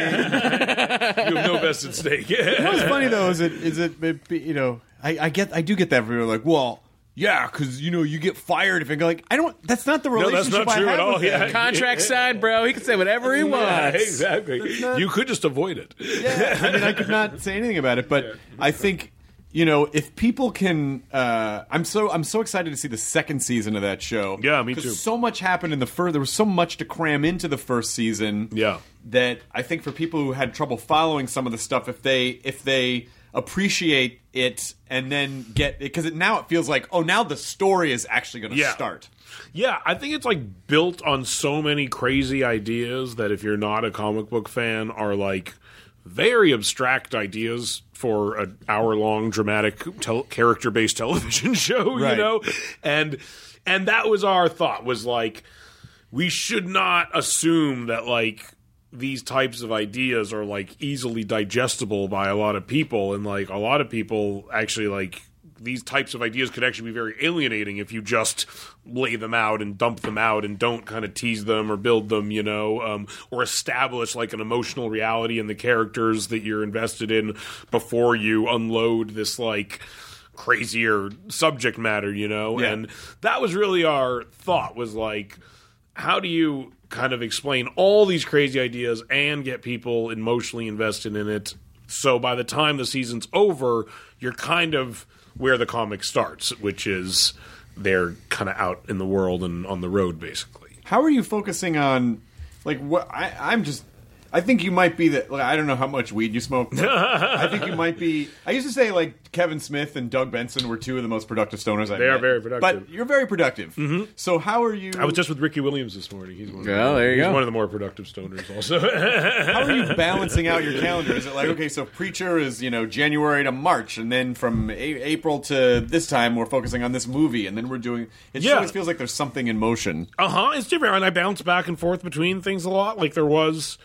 You have no vested stake. What's funny though is it is it, it you know I, I get I do get that from people like, well, yeah, because you know you get fired if you go like I don't. That's not the No, relationship that's not I true have at all. with Yeah. them. Contract signed, bro. He can say whatever he Yeah, wants. exactly. not- You could just avoid it. Yeah, I mean, I could not say anything about it, but I think you know if people can, uh, I'm so I'm so excited to see the second season of that show. Yeah, me 'Cause too. So much happened in the first. There was so much to cram into the first season. Yeah. that I think for people who had trouble following some of the stuff, if they if they appreciate it and then get because it, now it feels like oh now the story is actually going to Yeah. start. Yeah, I think it's like built on so many crazy ideas that if you're not a comic book fan are like very abstract ideas for an hour-long dramatic tel- character-based television show, Right. you know? And and that was our thought was like we should not assume that like these types of ideas are like easily digestible by a lot of people, and like a lot of people actually like these types of ideas could actually be very alienating if you just lay them out and dump them out and don't kind of tease them or build them, you know, um, or establish like an emotional reality in the characters that you're invested in before you unload this like crazier subject matter, you know? Yeah. And that was really our thought was like, how do you kind of explain all these crazy ideas and get people emotionally invested in it so by the time the season's over, you're kind of where the comic starts, which is they're kind of out in the world and on the road, basically. How are you focusing on like what I, I'm just I think you might be the like, I don't know how much weed you smoke. But I think you might be. I used to say like Kevin Smith and Doug Benson were two of the most productive stoners I They are met. very productive. But you're very productive. Mm-hmm. So how are you? I was just with Ricky Williams this morning. He's one of, Well, the, there you he's go. one of the more productive stoners also. How are you balancing out your calendar? Is it like okay, so Preacher is you know January to March, and then from a- April to this time we're focusing on this movie, and then we're doing. It just Yeah. always feels like there's something in motion. Uh-huh, it's different. And I bounce back and forth between things a lot. Like there was,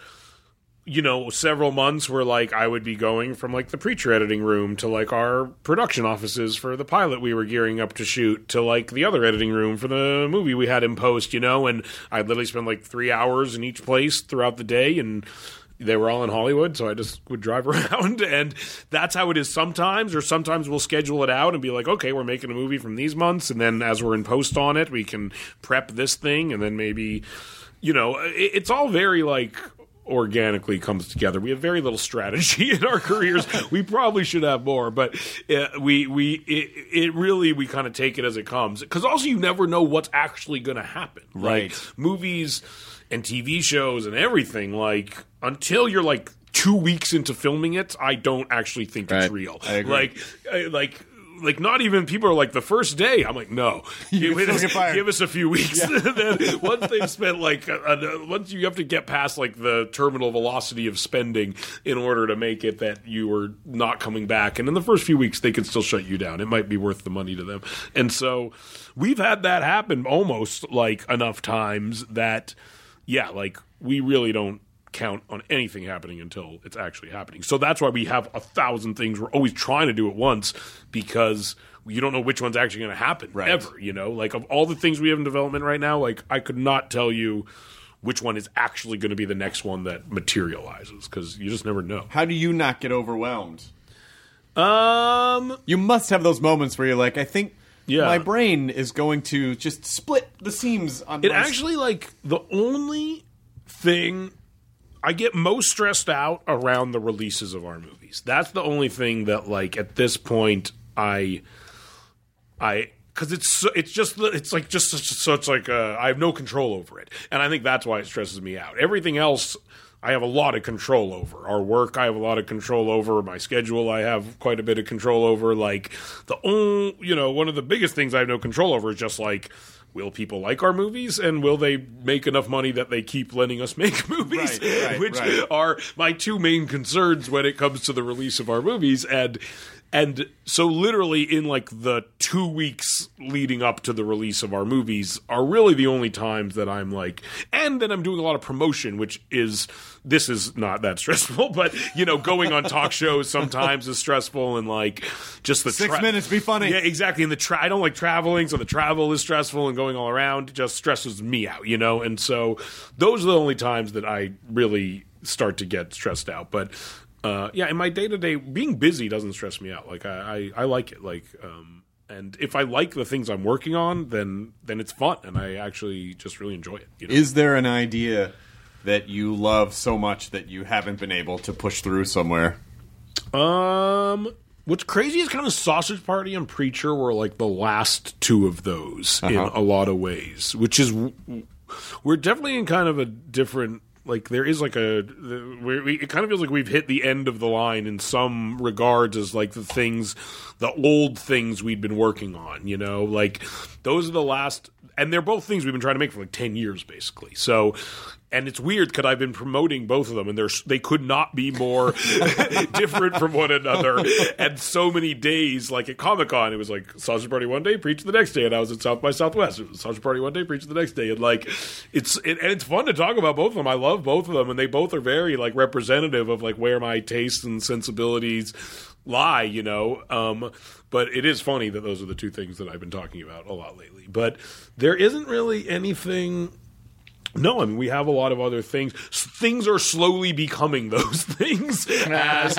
you know, several months where like I would be going from like the Preacher editing room to like our production offices for the pilot we were gearing up to shoot to like the other editing room for the movie we had in post, you know, and I'd literally spend like three hours in each place throughout the day, and they were all in Hollywood, so I just would drive around, and that's how it is sometimes, or sometimes we'll schedule it out and be like, okay, we're making a movie from these months, and then as we're in post on it, we can prep this thing, and then maybe, you know, it, it's all very, like, organically comes together. We have very little strategy in our careers. We probably should have more, but uh, we we it, it really we kind of take it as it comes. Because also you never know what's actually going to happen. Right. Like movies and T V shows and everything. Like until you're like two weeks into filming it, I don't actually think Right. it's real. I agree. Like I- like. Like not even people are like the first day. I'm like, no, give, can still us, get fired. give us a few weeks. then once they've spent like, a, a, once you have to get past like the terminal velocity of spending in order to make it that you are not coming back. And in the first few weeks, they can still shut you down. It might be worth the money to them. And so we've had that happen almost like enough times that, yeah, like we really don't count on anything happening until it's actually happening. So that's why we have a thousand things we're always trying to do at once, because you don't know which one's actually going to happen Right. ever, you know? Like of all the things we have in development right now, like I could not tell you which one is actually going to be the next one that materializes, because you just never know. How do you not get overwhelmed? Um, You must have those moments where you're like, I think Yeah. my brain is going to just split the seams on it my actually like the only thing I get most stressed out around the releases of our movies. That's the only thing that, like, at this point, I, I, because it's so- it's just it's like just such, such like uh, I have no control over it, and I think that's why it stresses me out. Everything else, I have a lot of control over. Our work, I have a lot of control over. My schedule, I have quite a bit of control over. Like the only, you know, one of the biggest things I have no control over is just like, will people like our movies, and will they make enough money that they keep letting us make movies? Right, right, Which right. are my two main concerns when it comes to the release of our movies. And and so literally in like the two weeks leading up to the release of our movies are really the only times that I'm like, and then I'm doing a lot of promotion, which is, this is not that stressful, but you know, going on talk shows sometimes is stressful, and like just the Six minutes, be funny. Yeah, exactly. And the tra- I don't like traveling, so the travel is stressful, and going all around just stresses me out, you know? And so those are the only times that I really start to get stressed out. But uh, yeah, in my day-to-day, being busy doesn't stress me out. Like I, I, I like it. Like, um, and if I like the things I'm working on, then then it's fun, and I actually just really enjoy it. You know? Is there an idea that you love so much that you haven't been able to push through somewhere? Um, what's crazy is kind of Sausage Party and Preacher were like the last two of those in Uh-huh. a lot of ways, which is we're definitely in kind of a different. Like there is like a, we, we, it kind of feels like we've hit the end of the line in some regards as like the things, the old things we'd been working on, you know, like those are the last, and they're both things we've been trying to make for like ten years basically. So, and it's weird because I've been promoting both of them, and they're, they could not be more different from one another. And so many days, like at Comic-Con, it was like Sausage Party one day, Preach the next day, and I was at South by Southwest. It was Sausage Party one day, Preach the next day, and like it's it, and it's fun to talk about both of them. I love both of them, and they both are very like representative of like where my tastes and sensibilities lie, you know. Um, but it is funny that those are the two things that I've been talking about a lot lately. But there isn't really anything. No, I mean, we have a lot of other things. S- Things are slowly becoming those things as,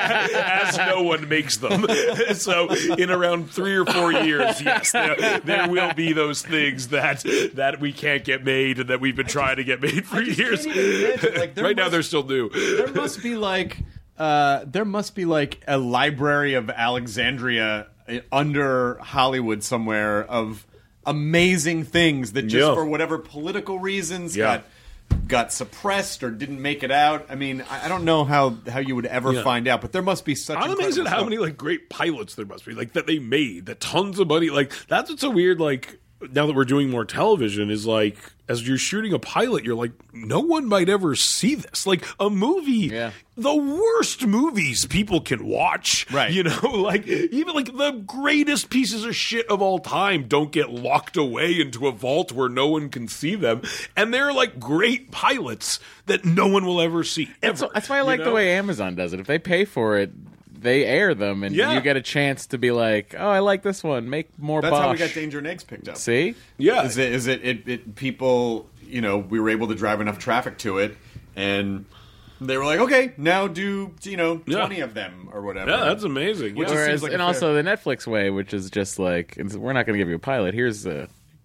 as no one makes them. So in around three or four years, yes, there, there will be those things that that we can't get made and that we've been trying to get made for years. can't even imagine, like, there right now, must- they're still new. There must be like uh, there must be like a library of Alexandria under Hollywood somewhere of amazing things that just Yeah. for whatever political reasons Yeah. got got suppressed or didn't make it out. I mean, I, I don't know how how you would ever Yeah. find out, but there must be such. I'm amazed incredible at how stuff. many like great pilots there must be, like that they made, that tons of money. Like that's what's so weird. Like now that we're doing more television, is like as you're shooting a pilot, you're like, no one might ever see this. Like a movie, Yeah. the worst movies people can watch, Right. You know, like even like the greatest pieces of shit of all time don't get locked away into a vault where no one can see them, and they're like great pilots that no one will ever see. That's, Ever, that's why I you like know? the way Amazon does it. If they pay for it, they air them, and Yeah. you get a chance to be like, "Oh, I like this one. Make more." That's Bosch. how we got Danger and Eggs picked up. See, Yeah, Is it? Is it, it? It people. You know, we were able to drive enough traffic to it, and they were like, "Okay, now do you know Yeah. twenty of them or whatever." yeah, that's amazing. Which Yeah. is- Whereas, seems like and a also the Netflix way, which is just like, it's- we're not going to give you a pilot. Here's a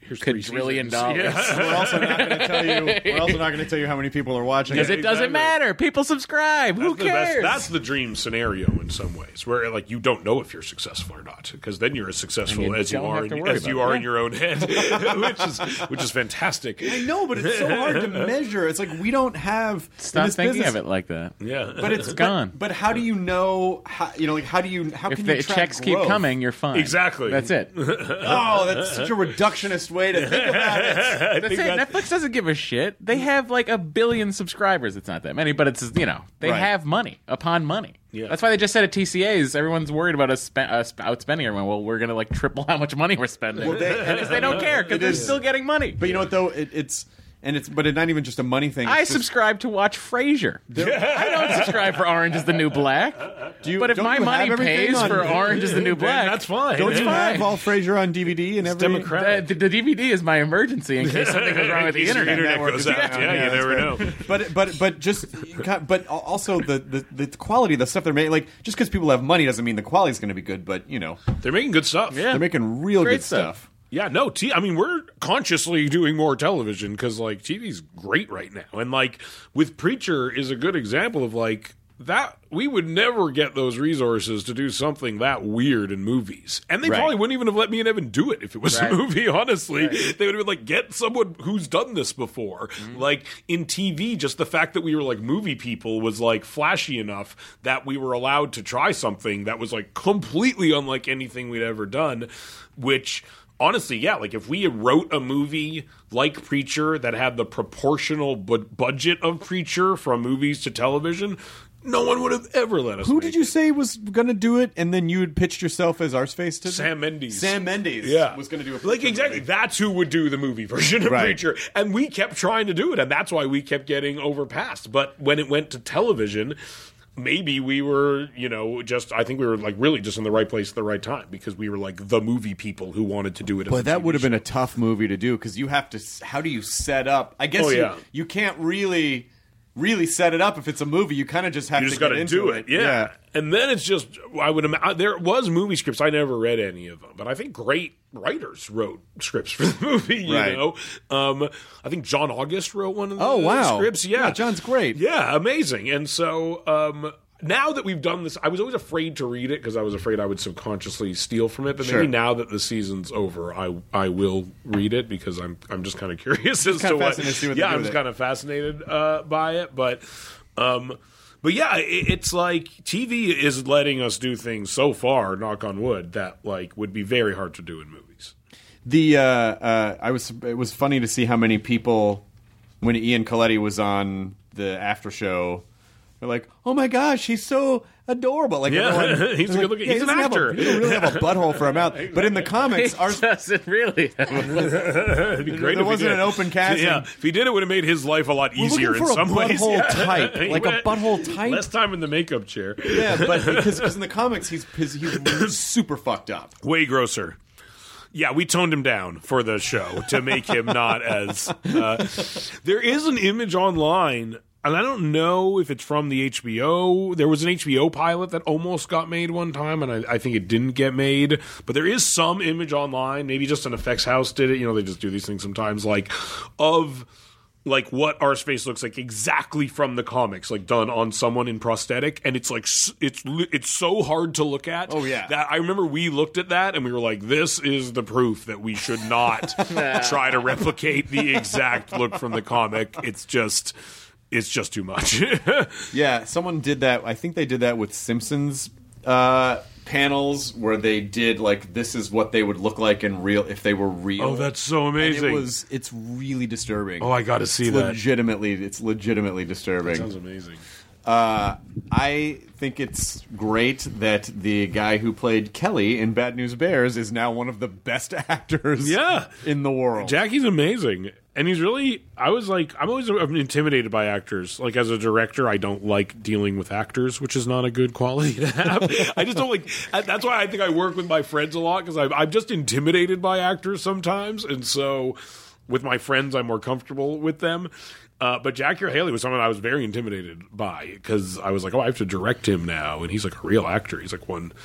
here's three quadrillion seasons. dollars. Yeah. We're also not going to tell you. We're also not going to tell you how many people are watching. Because it. it doesn't exactly. matter. People subscribe. Who That's the best- cares? that's the dream scenario in some ways, where like you don't know if you're successful or not, because then you're as successful And you as you don't are have to in, worry as you about are it. in your own head, which is which is fantastic. I know, but it's so hard to measure. It's like we don't have Stop in this thinking business, of it like that. Yeah, But it's It's gone. But, but how do you know? How, you know, like how do you? How If can the you track checks keep growth? coming, you're fine. Exactly. That's it. Oh, that's such a reductionist way to think about it. I That's think it. that- Netflix doesn't give a shit. They have like a billion subscribers. It's not that many, but it's, you know, they Right. have money upon money. Yeah. That's why they just said at T C As, everyone's worried about us, spe- us outspending everyone. Well, we're going to like triple how much money we're spending. Well, they- because they don't care because It they're is. still getting money. But you know what though? It, it's and it's but it's not even just a money thing. I It's just- subscribe to watch Frasier. I don't subscribe for Orange is the New Black. Do you, But if don't my you money have everything pays on- for Orange is the New Black, that's fine. Don't It's you fine. have all Frasier on D V D and every democratic. The, the D V D is my emergency in case something goes wrong with the In case your internet. internet network. goes out. Yeah, Yeah, you that's never right. know. But but but just but also the, the, the quality of the stuff they're making. Like just because people have money doesn't mean the quality's going to be good. But you know They're making good stuff. Yeah. they're making real Great good stuff. stuff. Yeah, no, T- I mean, we're consciously doing more television because, like, T V's great right now. And, like, with Preacher is a good example of, like, that we would never get those resources to do something that weird in movies. And they Right. probably wouldn't even have let me and Evan do it if it was Right. a movie, honestly. They would have been like, get someone who's done this before. Mm-hmm. Like, in T V, just the fact that we were, like, movie people was, like, flashy enough that we were allowed to try something that was, like, completely unlike anything we'd ever done, which... Honestly, yeah, like if we wrote a movie like Preacher that had the proportional bu- budget of Preacher from movies to television, no one would have ever let us Who make did you it. say was going to do it, and then you had pitched yourself as Arseface to Sam Mendes. Sam Mendes, Yeah. was going to do a Like, Preacher exactly. movie. That's who would do the movie version of Right. Preacher. And we kept trying to do it, and that's why we kept getting overpassed. But when it went to television... Maybe we were, you know, just, I think we were, like, really just in the right place at the right time because we were, like, the movie people who wanted to do it as a But that T V would have show. been a tough movie to do because you have to. How do you set up? I guess Oh, you, yeah. you can't really, really set it up if it's a movie. You kind of just have You to just get got to into do it, yeah. And then it's just, I would imagine, there was movie scripts. I never read any of them, but I think great writers wrote scripts for the movie, you Right. know. Um, I think John August wrote one of the Oh, wow. scripts. Yeah. Yeah, John's great. Yeah, amazing. And so um, now that we've done this, I was always afraid to read it because I was afraid I would subconsciously steal from it. But Sure. maybe now that the season's over, I I will read it because I'm I'm just kind of curious as kinda to what. fascinated to see what they yeah, do I'm with just it. kind of fascinated uh, by it, but. Um, But yeah, it, it's like T V is letting us do things so far, knock on wood, that like would be very hard to do in movies. The uh, uh, I was it was funny to see how many people when Ian Coletti was on the after show. They're like, "Oh my gosh, he's so adorable!" Like, Yeah, everyone, he's they're a like, good looking- yeah, he's he an doesn't have a- actor. he doesn't really have a butthole for a mouth. But in the comics, It Ars- doesn't really. It'd be great there if he wasn't did. an open casting. Yeah, if he did, it would have made his life a lot We're easier looking in for a some ways. butthole Yeah. type, He like a went- butthole type. Less time in the makeup chair. yeah, but because in the comics he's he's, he's super fucked up. Way grosser. Yeah, we toned him down for the show to make him not as. Uh, there is an image online, and I don't know if it's from the H B O. There was an H B O pilot that almost got made one time, and I, I think it didn't get made. But there is some image online. Maybe just an effects house did it. You know, they just do these things sometimes, like of. Like what Arseface looks like exactly from the comics, like done on someone in prosthetic, and it's like s- it's li- it's so hard to look at. Oh, yeah. that I remember we looked at that and we were like, "This is the proof that we should not try to replicate the exact look from the comic. It's just, it's just too much." Yeah, someone did that. I think they did that with Simpsons uh, panels where they did like this is what they would look like in real if they were real. Oh, that's so And amazing! it was. It's really disturbing. Oh, I got to see it's that. legitimately. It's legitimately disturbing. Sounds amazing. Uh, I think it's great that the guy who played Kelly in Bad News Bears is now one of the best actors Yeah. in the world. Jackie's amazing. And he's really, I was like, I'm always intimidated by actors. Like, as a director, I don't like dealing with actors, which is not a good quality to have. I just don't like, that's why I think I work with my friends a lot, because I'm, I'm just intimidated by actors sometimes. And so with my friends, I'm more comfortable with them. Uh, but Jackie Haley was someone I was very intimidated by, because I was like, oh, I have to direct him now. And he's like a real actor. He's like one.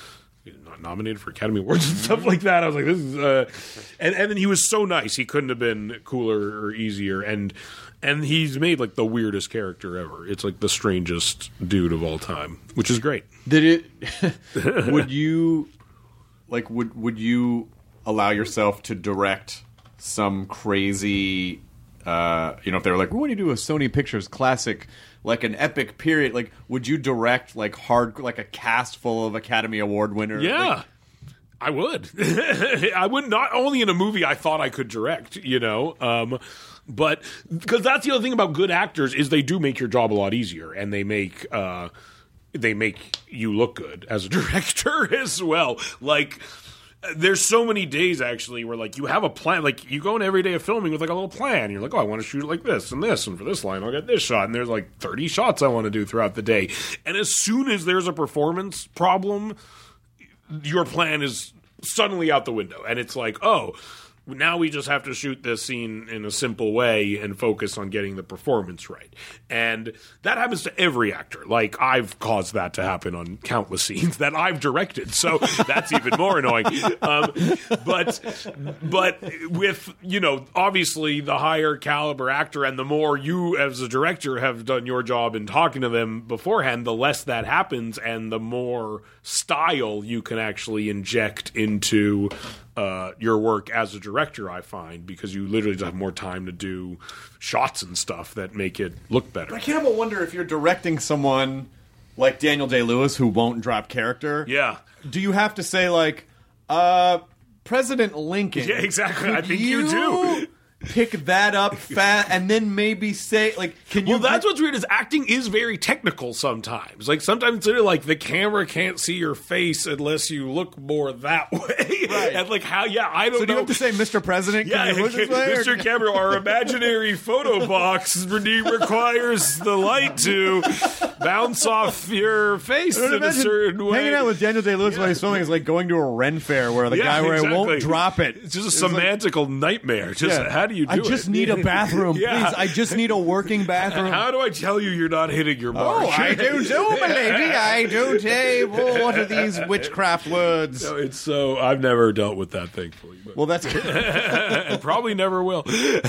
not nominated for Academy Awards and stuff like that. I was like, this is, uh, and and then he was so nice. He couldn't have been cooler or easier, and and he's made like the weirdest character ever. It's like the strangest dude of all time, which is great. Did it? Would you like? Would would you allow yourself to direct some crazy? Uh, you know, if they were like, we want to do a Sony Pictures classic, like an epic period, like, would you direct like hard, like a cast full of Academy Award winners? Yeah, like, I would. I would not only in a movie I thought I could direct, you know, um, but because that's the other thing about good actors is they do make your job a lot easier, and they make uh, they make you look good as a director as well. Like, there's so many days actually where like you have a plan, like you go in every day of filming with like a little plan. You're like, oh, I want to shoot it like this and this, and for this line I'll get this shot, and there's like thirty shots I want to do throughout the day. And as soon as there's a performance problem, your plan is suddenly out the window, and it's like, oh, now we just have to shoot this scene in a simple way and focus on getting the performance right. And that happens to every actor. Like, I've caused that to happen on countless scenes that I've directed, so that's even more annoying. Um, but but with, you know, obviously the higher caliber actor and the more you as a director have done your job in talking to them beforehand, the less that happens and the more style you can actually inject into Uh, your work as a director, I find, because you literally just have more time to do shots and stuff that make it look better. I can't help but wonder if you're directing someone like Daniel Day-Lewis who won't drop character. Yeah. Do you have to say like, uh, President Lincoln? Yeah, exactly. I think you, you do. Pick that up fat and then maybe say like, can you? Well, that's what's weird is acting is very technical sometimes. Like sometimes it's literally like the camera can't see your face unless you look more that way. Right. And like how? Yeah, I don't So do know. you have to say, Mister President? Yeah, can you look this way, Mister or- Camera, our imaginary photo box re- requires the light to bounce off your face I would in a imagine certain way. Hanging out with Daniel Day-Lewis while he's filming is like going to a Ren fair where the Yeah, guy where exactly. I won't drop it. It's just a It's like- semantical nightmare. Just Yeah. how do you do I it? just need a bathroom, Yeah. please. I just need a working bathroom. How do I tell you you're not hitting your mark? Oh, I do too, my lady. I do too. Oh, what are these witchcraft words? No, it's so I've never dealt with that, thankfully. But. Well, that's good. and probably never will.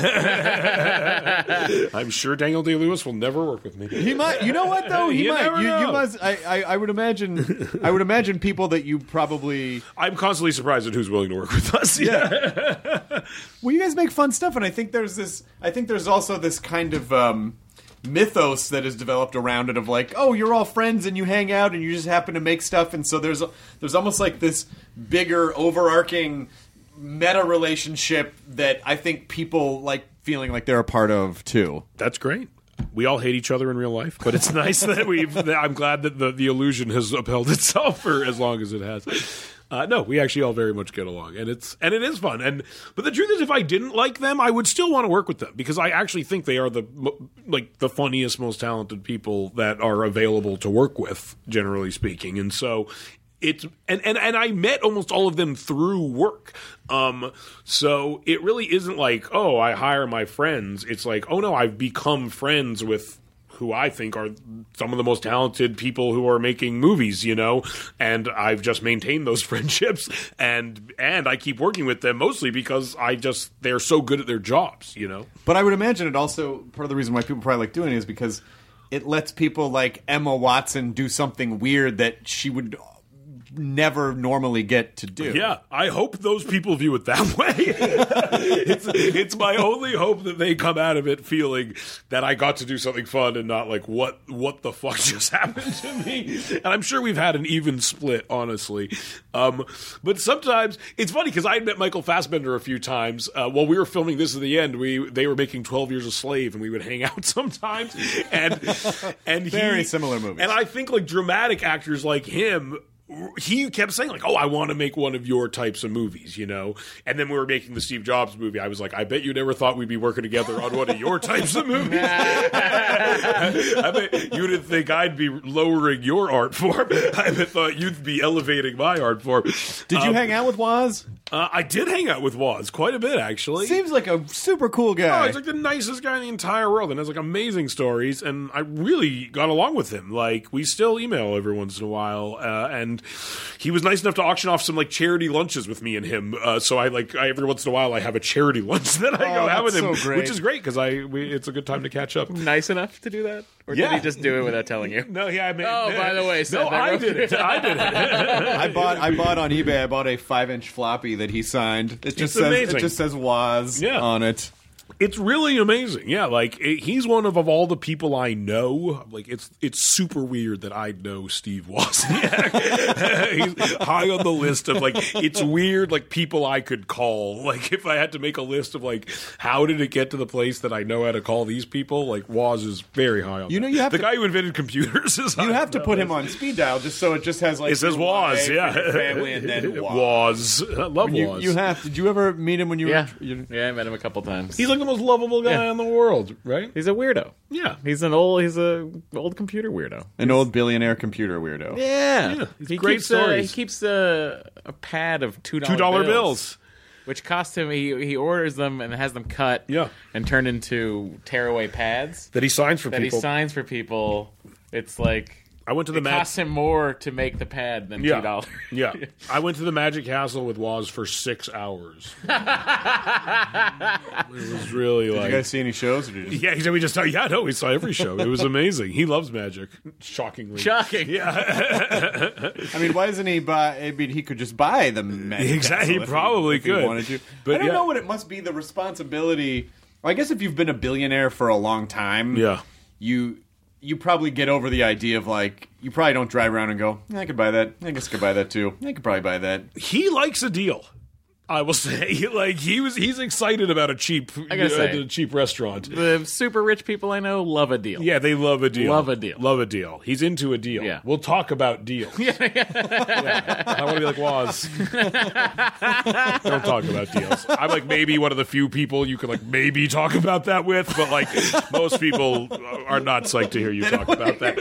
I'm sure Daniel Day-Lewis will never work with me. He might. You know what though? He You might. never You, you know. must. I, I. I would imagine. I would imagine people that you probably. I'm constantly surprised at who's willing to work with us. Yeah. Well, you guys make fun stuff, and I think there's this. I think there's also this kind of um, mythos that is developed around it of like, oh, you're all friends and you hang out and you just happen to make stuff, and so there's there's almost like this bigger overarching meta relationship that I think people like feeling like they're a part of too. That's great. We all hate each other in real life, but it's nice that we've. That I'm glad that the, the illusion has upheld itself for as long as it has. Uh, no, we actually all very much get along, and it's and it is fun. And but the truth is, if I didn't like them, I would still want to work with them because I actually think they are the like the funniest, most talented people that are available to work with, generally speaking. And so. It's and, and, and I met almost all of them through work. Um, so it really isn't like, oh, I hire my friends. It's like, oh, no, I've become friends with who I think are some of the most talented people who are making movies, you know, and I've just maintained those friendships and and I keep working with them mostly because I just they're so good at their jobs, you know. But I would imagine it also part of the reason why people probably like doing it is because it lets people like Emma Watson do something weird that she would never normally get to do. Yeah, I hope those people view it that way. it's, it's my only hope that they come out of it feeling that I got to do something fun and not like, what what the fuck just happened to me? And I'm sure we've had an even split, honestly. Um, but sometimes, it's funny because I had met Michael Fassbender a few times. Uh, while we were filming This Is the End, we they were making twelve Years a Slave, and we would hang out sometimes. And, and Very he, similar movies. And I think like dramatic actors like him, he kept saying like, oh, I want to make one of your types of movies, you know? And then we were making the Steve Jobs movie. I was like, I bet you never thought we'd be working together on one of your types of movies. I bet you didn't think I'd be lowering your art form. I bet thought you'd be elevating my art form. Did you Um, hang out with Woz? Uh, I did hang out with Woz quite a bit, actually. Seems like a super cool guy. Oh, he's like the nicest guy in the entire world and has like amazing stories, and I really got along with him. Like, we still email every once in a while, uh, and and he was nice enough to auction off some like charity lunches with me and him. Uh, so I like I, every once in a while I have a charity lunch that I Oh, go have with that's him, so great. which is great because I we, it's a good time to catch up. Nice enough to do that, or Yeah. did he just do it without telling you? No, yeah, I mean, Oh, by the way, Seth, no, I I wrote- did it. I did it. I bought I bought on eBay. I bought a five inch floppy that he signed. It just It's says amazing. it just says Waz Yeah. on it. It's really amazing. Yeah, like it, he's one of, of all the people I know. Like it's it's super weird that I know Steve Wozniak. He's high on the list of like it's weird like people I could call. Like if I had to make a list of like how did it get to the place that I know how to call these people, like Woz is very high on. You know, that. you have the to- guy who invented computers is You high have on to that put him list. on speed dial just so it just has like It says your Woz, wife yeah. and your family, and then Woz. Woz. I love You, Woz. you have. Did you ever meet him when you Yeah, were? You, yeah, I met him a couple times. He's like the most lovable guy Yeah. in the world, right? He's a weirdo. Yeah. He's an old. He's a old computer weirdo. An old billionaire computer weirdo. Yeah, Yeah, it's he great keeps, uh, stories. he keeps uh, a pad of two Two dollar bills. which cost him. He he orders them and has them cut. Yeah. and turned into tearaway pads That he signs for that people. he signs for people. It's like I went to the it Mag- cost him more to make the pad than Yeah. two dollars. Yeah. I went to the Magic Castle with Woz for six hours. It was really Did like. you guys see any shows? Or did you just... Yeah, he said we just saw. Yeah, no, we saw every show. It was amazing. He loves magic. Shockingly. Shocking. Yeah, I mean, why doesn't he buy? I mean, he could just buy the Magic Exactly, Castle he if probably if he could. wanted to. But I don't yeah. know what it must be. The responsibility. Well, I guess if you've been a billionaire for a long time, Yeah. you you probably get over the idea of like you probably don't drive around and go, I could buy that. I guess I could buy that too. I could probably buy that. he likes a deal. I will say, like he was, he's excited about a cheap, I gotta say. a cheap restaurant. The super rich people I know love a deal. Yeah, they love a deal. Love a deal. Love a deal. He's into a deal. Yeah. We'll talk about deals. Yeah. I want to be like Woz. Don't talk about deals. I'm like maybe one of the few people you can like maybe talk about that with, but like most people are not psyched to hear you talk about that.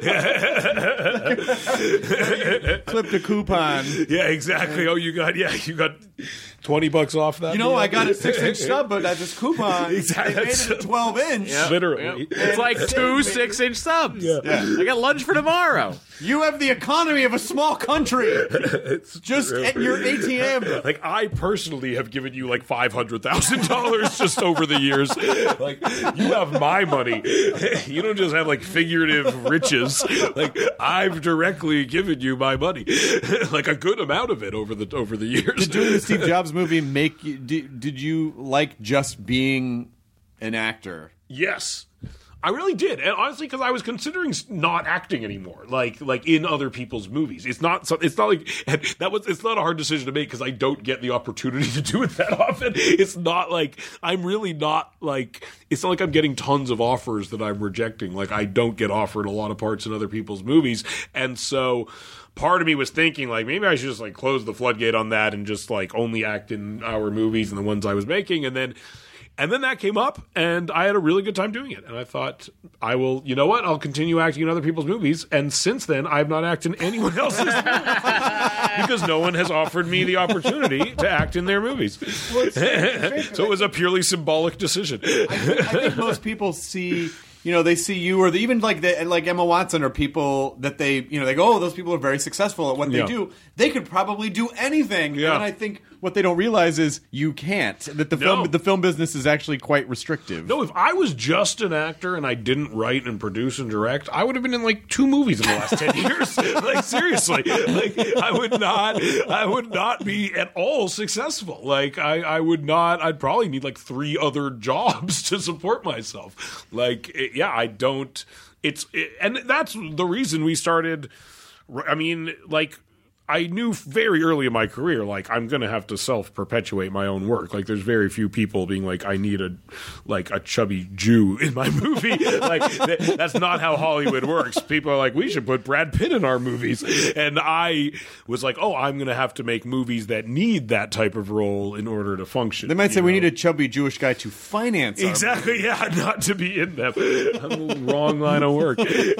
Clipped a coupon. Yeah, exactly. Oh, you got yeah, you got twenty bucks off that. You know, deal? I got a six inch sub, but at this coupon, Exactly. they made it a twelve inch. Literally. It's like two six inch subs. Yeah. I got lunch for tomorrow. You have the economy of a small country. It's Just true. at your A T M. Like I personally have given you like five hundred thousand dollars just over the years. Like you have my money. You don't just have like figurative riches. Like I've directly given you my money, like a good amount of it over the over the years. Did doing the Steve Jobs movie make you? Did, did you like just being an actor? Yes. I really did, and honestly, because I was considering s- not acting anymore, like like in other people's movies. It's not. So, it's not like and that was. It's not a hard decision to make because I don't get the opportunity to do it that often. It's not like I'm really not like. It's not like I'm getting tons of offers that I'm rejecting. Like I don't get offered a lot of parts in other people's movies, and so. Part of me was thinking, like, maybe I should just, like, close the floodgate on that and just, like, only act in our movies and the ones I was making. And then and then that came up, and I had a really good time doing it. And I thought, I will, you know what? I'll continue acting in other people's movies. And since then, I've not acted in anyone else's movies because no one has offered me the opportunity to act in their movies. So it was a purely symbolic decision. I think, I think most people see, you know, they see you or the, even like the, like Emma Watson or people that they, you know, they go, oh, those people are very successful at what they Yeah. do. They could probably do anything. Yeah. And I think what they don't realize is you can't. That the No. film the film business is actually quite restrictive. No, if I was just an actor and I didn't write and produce and direct, I would have been in like two movies in the last ten years. Like seriously, like I would not, I would not be at all successful. Like I, I would not. I'd probably need like three other jobs to support myself. Like it, yeah, I don't. It's it, and that's the reason we started. I mean, like. I knew very early in my career, like, I'm going to have to self-perpetuate my own work. Like, there's very few people being like, I need a, like, a chubby Jew in my movie. Like, th- that's not how Hollywood works. People are like, we should put Brad Pitt in our movies. And I was like, oh, I'm going to have to make movies that need that type of role in order to function. They might say you we know? need a chubby Jewish guy to finance our Exactly, yeah, not to be in them. I'm the wrong line of work.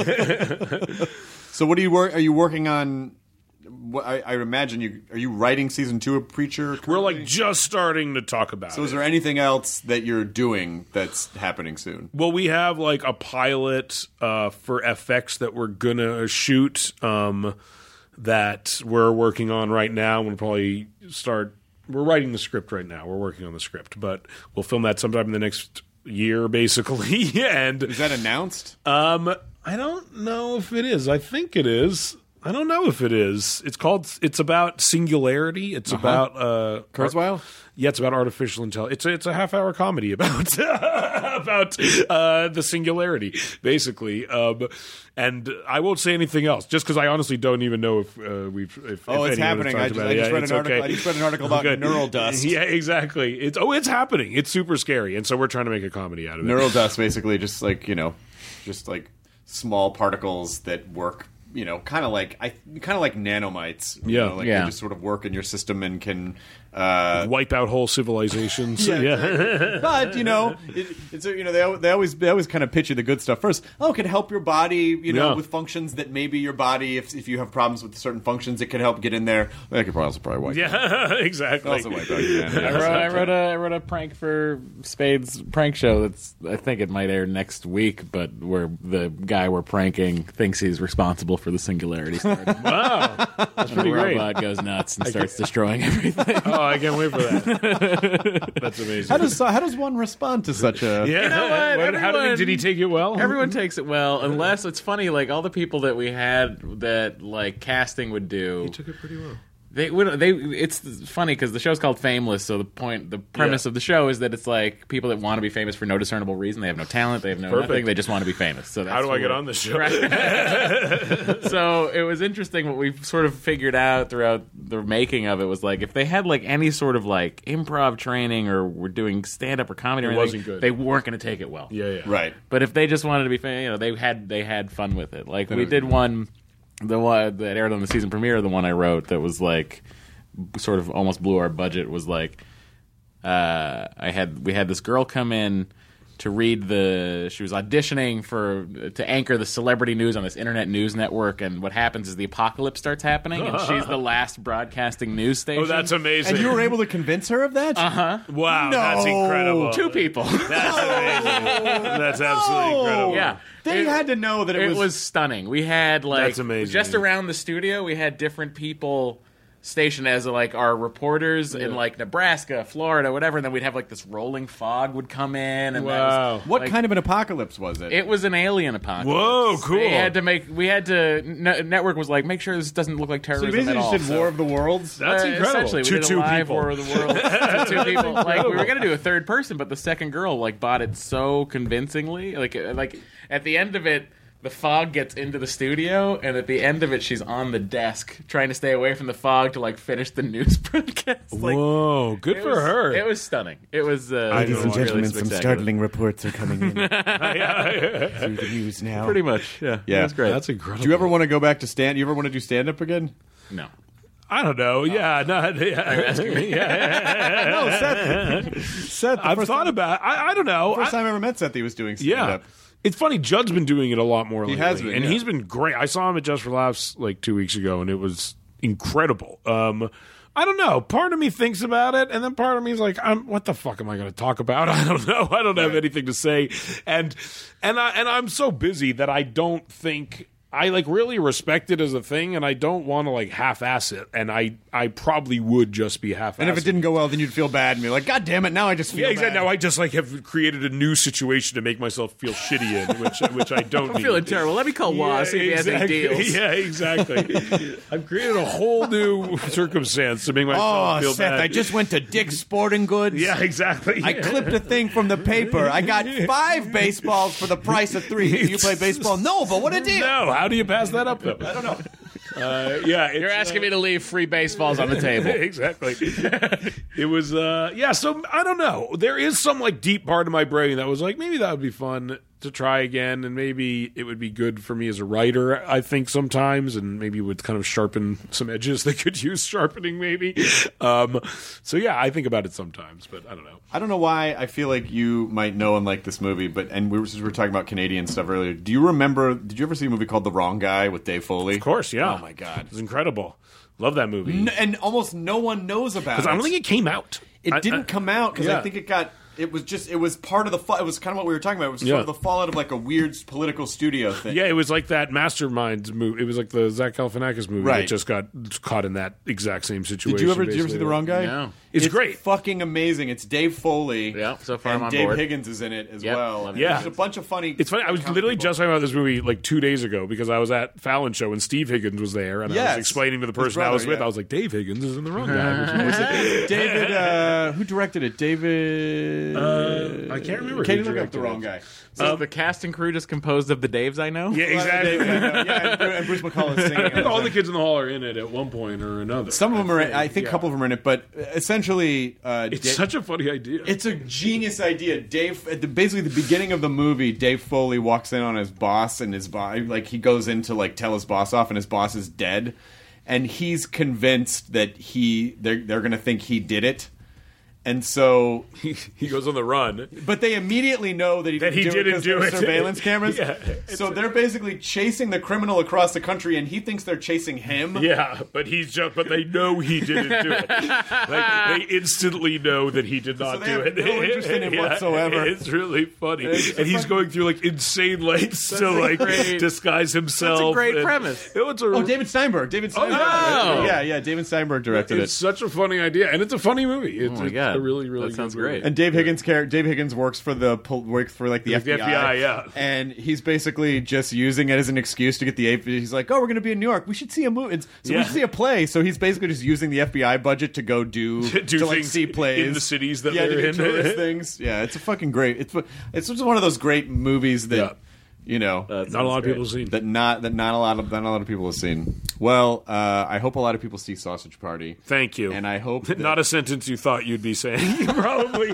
So what are you work? Are you working on? What, I, I imagine you are you writing season two of Preacher? We're currently? like just starting to talk about So it. is there anything else that you're doing that's happening soon? Well, we have like a pilot uh, for F X that we're gonna shoot. Um, that we're working on right now. We'll probably start. We're writing the script right now. We're working on the script, but we'll film that sometime in the next year, basically. And Is that announced? um, I don't know if it is. I think it is. I don't know if it is. It's called. It's about singularity. It's about uh, Kurzweil? Yeah, it's about artificial intelligence. It's a, it's a half hour comedy about about uh, the singularity, basically. Um, and I won't say anything else, just because I honestly don't even know if uh, we've. If, Oh, if it's anyone has happening. I talked just, about I it. just Yeah, read it's an article. okay. I just read an article about Okay. neural dust. Yeah, exactly. It's oh, it's happening. It's super scary, and so we're trying to make a comedy out of it. Neural dust, basically, just like you know, just like small particles that work. You know, kind of like I, kind of like nanomites. You Yeah. know, like Yeah. they just sort of work in your system and can. Uh, Wipe out whole civilizations. Yeah, yeah. but you know, it, it's you know they al- they always they always kind of pitch you the good stuff first. Oh, it could help your body, you know, Yeah. with functions that maybe your body, if if you have problems with certain functions, it could help get in there. That could also probably wipe. Yeah, exactly. Also wipe out your I humanity. wrote, I wrote a I wrote a prank for Spade's prank show. That's I think it might air next week, but where the guy we're pranking thinks he's responsible for the singularity starting. Wow, that's The pretty great. robot goes nuts and starts destroying everything. Oh, I can't wait for that. That's amazing. How does how does one respond to such a? yeah. You know what? What- how did, he, Everyone- did he take it well? Everyone takes it well, unless it's funny. Like all the people that we had that like casting would do. took it pretty well. They would. They. It's funny because the show's called Fameless. So the point, the premise Yeah. of the show is that it's like people that want to be famous for no discernible reason. They have no talent. They have no Perfect. nothing. They just want to be famous. So that's How do I what get we're- on this show? So it was interesting what we sort of figured out throughout the making of it was like if they had like any sort of like improv training or were doing stand up or comedy or It anything, wasn't good. they weren't going to take it well. Yeah, yeah. Right. But if they just wanted to be famous, you know, they had they had fun with it. Like we did one, the one that aired on the season premiere, the one I wrote that was like sort of almost blew our budget was like uh, I had we had this girl come in to read the she was auditioning for to anchor the celebrity news on this internet news network, and what happens is the apocalypse starts happening and she's the last broadcasting news station. Oh, that's amazing. And you were able to convince her of that? Uh huh. wow, No. that's incredible. two people. That's amazing. That's absolutely incredible. Yeah. They It- had to know that it, It was, stunning. We had like That's amazing. just around the studio, we had different people stationed as like our reporters in like Nebraska, Florida, whatever. And then we'd have like this rolling fog would come in. And Wow. that was, What like, kind of an apocalypse was it? It was an alien apocalypse. Whoa, cool. We had to make. We had to. Ne- network was like, make sure this doesn't look like so you terrorism basically at all. just did so- War of the Worlds. That's uh, incredible. Essentially, we To did a two live people. War of the World. to two people. Like we were gonna do a third person, but the second girl like bought it so convincingly. Like uh, like at the end of it, the fog gets into the studio, and at the end of it, she's on the desk trying to stay away from the fog to like finish the news broadcast. Like, Whoa, good it for was- her. It was stunning. It was. Uh, Ladies it and was really spectacular. reports are coming in through the news now. Pretty much. Yeah. Yeah. That's great. That's incredible. Do you ever want to go back to stand? You ever want to do stand up again? no. I don't know. Yeah, no, yeah. yeah. No, Seth. Seth, the I've first thought time, about. I, I don't know. First I- time I ever met Seth, he was doing stand Yeah. up. It's funny, Judd's been doing it a lot more lately. has been, and yeah. he's been great. I saw him at Just for Laughs like two weeks ago, and it was incredible. Um, I don't know. Part of me thinks about it, and then part of me is like, I'm, what the fuck am I going to talk about? I don't know. I don't have anything to say. And and I and I'm so busy that I don't think I like really respect it as a thing, and I don't want to like half-ass it. And I I probably would just be half-assing. And if it didn't go well, then you'd feel bad and be like, God damn it, now I just feel Yeah, exactly. bad. Now I just like have created a new situation to make myself feel shitty in, which which I don't. I'm need. feeling terrible. Let me call Waz, see if he has any exactly. deals. Yeah, exactly. I've created a whole new circumstance to make myself Oh, feel Seth, bad. I just went to Dick's Sporting Goods. Yeah, exactly. I clipped a thing from the paper. I got five baseballs for the price of three. Do you play baseball? No, but what a deal. No, how do you pass that up though? I don't know. Uh, yeah, it's, You're asking uh, me to leave free baseballs on the table. exactly. It was, uh, yeah. So I don't know. There is some like deep part of my brain that was like, maybe that would be fun to try again, and maybe it would be good for me as a writer. I think sometimes, and maybe would kind of sharpen some edges that could use sharpening, maybe. Um, so yeah, I think about it sometimes, but I don't know. I don't know why I feel like you might know and like this movie, but and we were, since we were talking about Canadian stuff earlier. Do you remember? Did you ever see a movie called The Wrong Guy with Dave Foley? Of course, yeah. Oh my god, It was incredible. Love that movie. N- and almost no one knows about it. Because I don't think it came out. It I- didn't I- come out because yeah. I think it got it was just it was part of the fa- it was kind of what we were talking about. It was Yeah. sort of the fallout of like a weird political studio thing. Yeah, it was like that Mastermind movie. It was like the Zach Galifianakis movie Right. that just got caught in that exact same situation. Did you ever did you ever see basically. The Wrong Guy? No. It's great. fucking amazing. It's Dave Foley. Yeah, so far and I'm on Dave board. Higgins is in it as Yep, well. love it. Yeah. There's a bunch of funny. It's funny. I was comic literally people. just talking about this movie like two days ago because I was at Fallon show and Steve Higgins was there, and I Yes. was explaining to the His person I brother, was with. yeah. I was like, Dave Higgins is in The Wrong Guy. Which is- David. Uh, who directed it? David. Uh, I can't remember who Katie, look up directed The Wrong it. Guy. So is the cast and crew just composed of the Daves I know? yeah, exactly. David, I know. Yeah, and, and Bruce McCullough is singing. I think it. all the kids in the hall are in it at one point or another. Some of them are. In, I think a yeah. couple of them are in it, but essentially, uh, It's Da- such a funny idea. It's a genius idea. Dave, at the basically the beginning of the movie, Dave Foley walks in on his boss, and his boss, like he goes in to like tell his boss off, and his boss is dead, and he's convinced that he they're they're gonna think he did it, and so. he, he goes on the run. But they immediately know that he That didn't he do it didn't 'cause do there's it. surveillance cameras. Yeah. So they're basically chasing the criminal across the country, and he thinks they're chasing him. Yeah, but he's just, but they know he didn't do it. Like they instantly know that he did not they do have it. no interest in him Yeah, whatsoever. It's really funny, It's just and he's like- going through like insane lengths to a like great- disguise himself. that's a great and- premise. It was a, Oh, David Steinberg. David Steinberg. Oh. Yeah, yeah. David Steinberg directed it's it. such a funny idea, and it's a funny movie. It's, Oh my it's God. a really, really That good sounds movie. great. And Dave Higgins, char- Dave Higgins works for the pol- works for like the, Like F the B I. F B I, yeah. And he's basically just using it as an excuse to get the. A- he's like, oh, we're going to be in New York. We should see a movie. So Yeah. we should see a play. So he's basically just using the F B I budget to go do To do to like things see plays in the cities that yeah, they're to do in. tourist things. Yeah, it's a fucking great. It's it's just one of those great movies that Yeah. you know. Not a lot of people have seen. that not that not a lot of not a lot of people have seen. Well, uh, I hope a lot of people see Sausage Party. Thank you. And I hope that- not a sentence you thought you'd be saying. Probably.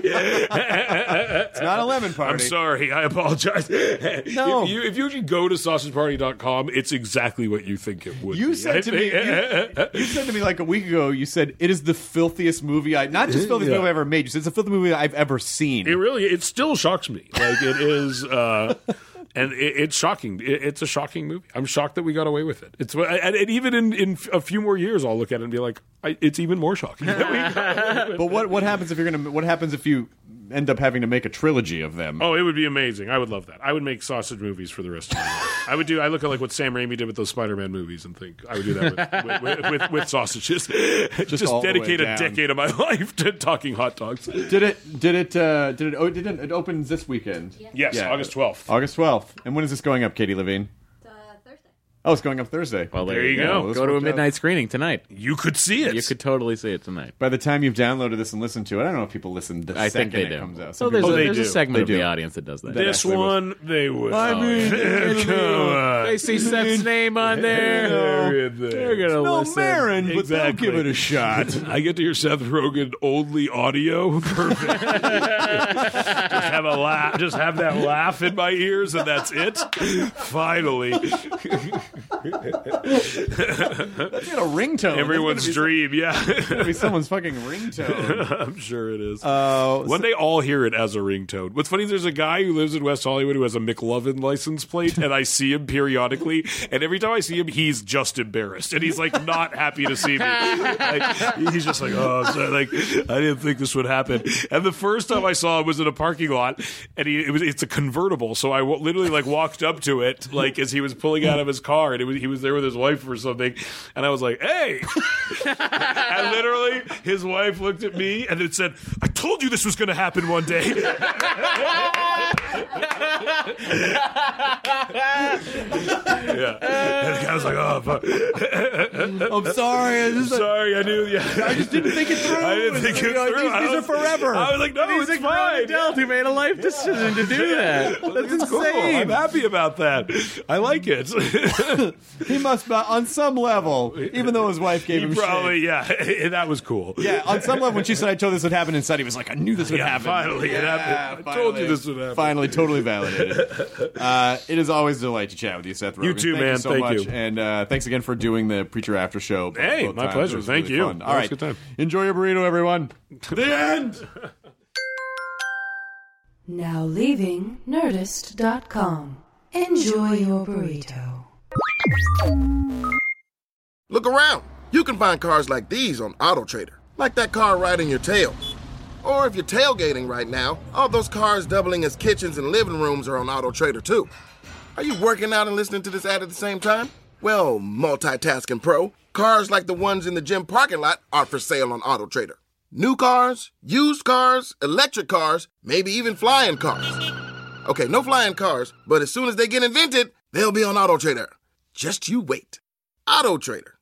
It's not a lemon party. I'm sorry. I apologize. No. If you, if you actually go to sausage party dot com, it's exactly what you think it would You be. said to me, you, you said to me like a week ago. You said it is the filthiest movie I, not just filthiest Yeah. movie I've ever made. You said it's the filthiest movie I've ever seen. It really, it still shocks me. Like it is, uh, and it, it's shocking. It, it's a shocking movie. I'm shocked that we got away with it. It's and, and even in, in a few more years, I'll look at it and be like, I, it's even more shocking. that we got away with it. But what what happens if you're gonna? What happens if you end up having to make a trilogy of them? Oh, it would be amazing. I would love that. I would make sausage movies for the rest of my life. I would do. I look at like what Sam Raimi did with those Spider-Man movies and think I would do that with with, with, with sausages. Just, all the way dedicate a down. decade of my life to talking hot dogs. Did it? Did it? Uh, did it? Oh, did it? It opens this weekend. Yes, Yeah. August twelfth. August twelfth. And when is this going up, Katie Levine? Thursday. Oh, it's going up Thursday. Well, there, There you you go. go. Let's Go to a work out. midnight screening tonight. You could see it. You could totally see it tonight. By the time you've downloaded this and listened to it, I don't know if people listen the I second think they it do. comes out. So Some there's, people- a, they there's do. a segment They of the do. audience that does that. That This actually was- one, they would. I mean, Oh, come on. They see Seth's name on there. They're in there. They're gonna no listen. Marin, but Exactly. they'll give it a shot. I get to hear Seth Rogen only audio. Perfect. Just have a laugh. Just have that laugh in my ears, and that's it. Finally, That's got a ringtone. everyone's That's dream. Yeah, gonna be someone's fucking ringtone. I'm sure it is. Uh, One day all hear it as a ringtone. What's funny is there's a guy who lives in West Hollywood who has a McLovin license plate, and I see him periodically, and every time I see him, he's just embarrassed, and he's like not happy to see me. Like, he's just like, oh, I'm sorry. Like I didn't think this would happen. And the first time I saw him was in a parking lot, and he it was it's a convertible, so I w- literally like walked up to it like as he was pulling out of his car, and it was, he was there with his wife or something, and I was like, hey. And literally, his wife looked at me and it said, I told you this was going to happen one day. Yeah. And the guy was like, oh, fuck. I'm sorry. I just, Sorry, I knew. Yeah. I just didn't think it through. I didn't think it You know, through. These, I these are was- forever. I was like, no, He's it's a grown fine. adult who made a life decision to do that. That's It's cool. insane. I'm happy about that. I like it. He must, be, on some level, even though his wife gave He him probably, shit. yeah, that was cool. Yeah, on some level, when she said, I told this would happen inside, he was like, I knew this would Yeah, happen. finally it Yeah, happened. I told you finally. this would happen. Finally, totally validated. uh, it is always a delight to chat with you, Seth Rogen. You too, Thank man. You so Thank much. you. And uh, thanks again for doing the Preacher After Show. both- Hey, both my times. pleasure. It was Thank really you. fun. That All was right. a good time. Enjoy your burrito, everyone. The end. Now leaving Nerdist dot com. Enjoy your burrito. Look around. You can find cars like these on AutoTrader, like that car right in your tail. Or if you're tailgating right now, all those cars doubling as kitchens and living rooms are on AutoTrader too. Are you working out and listening to this ad at the same time? Well, multitasking pro, cars like the ones in the gym parking lot are for sale on AutoTrader. New cars, used cars, electric cars, maybe even flying cars. Okay, no flying cars, but as soon as they get invented, they'll be on AutoTrader. Just you wait. AutoTrader.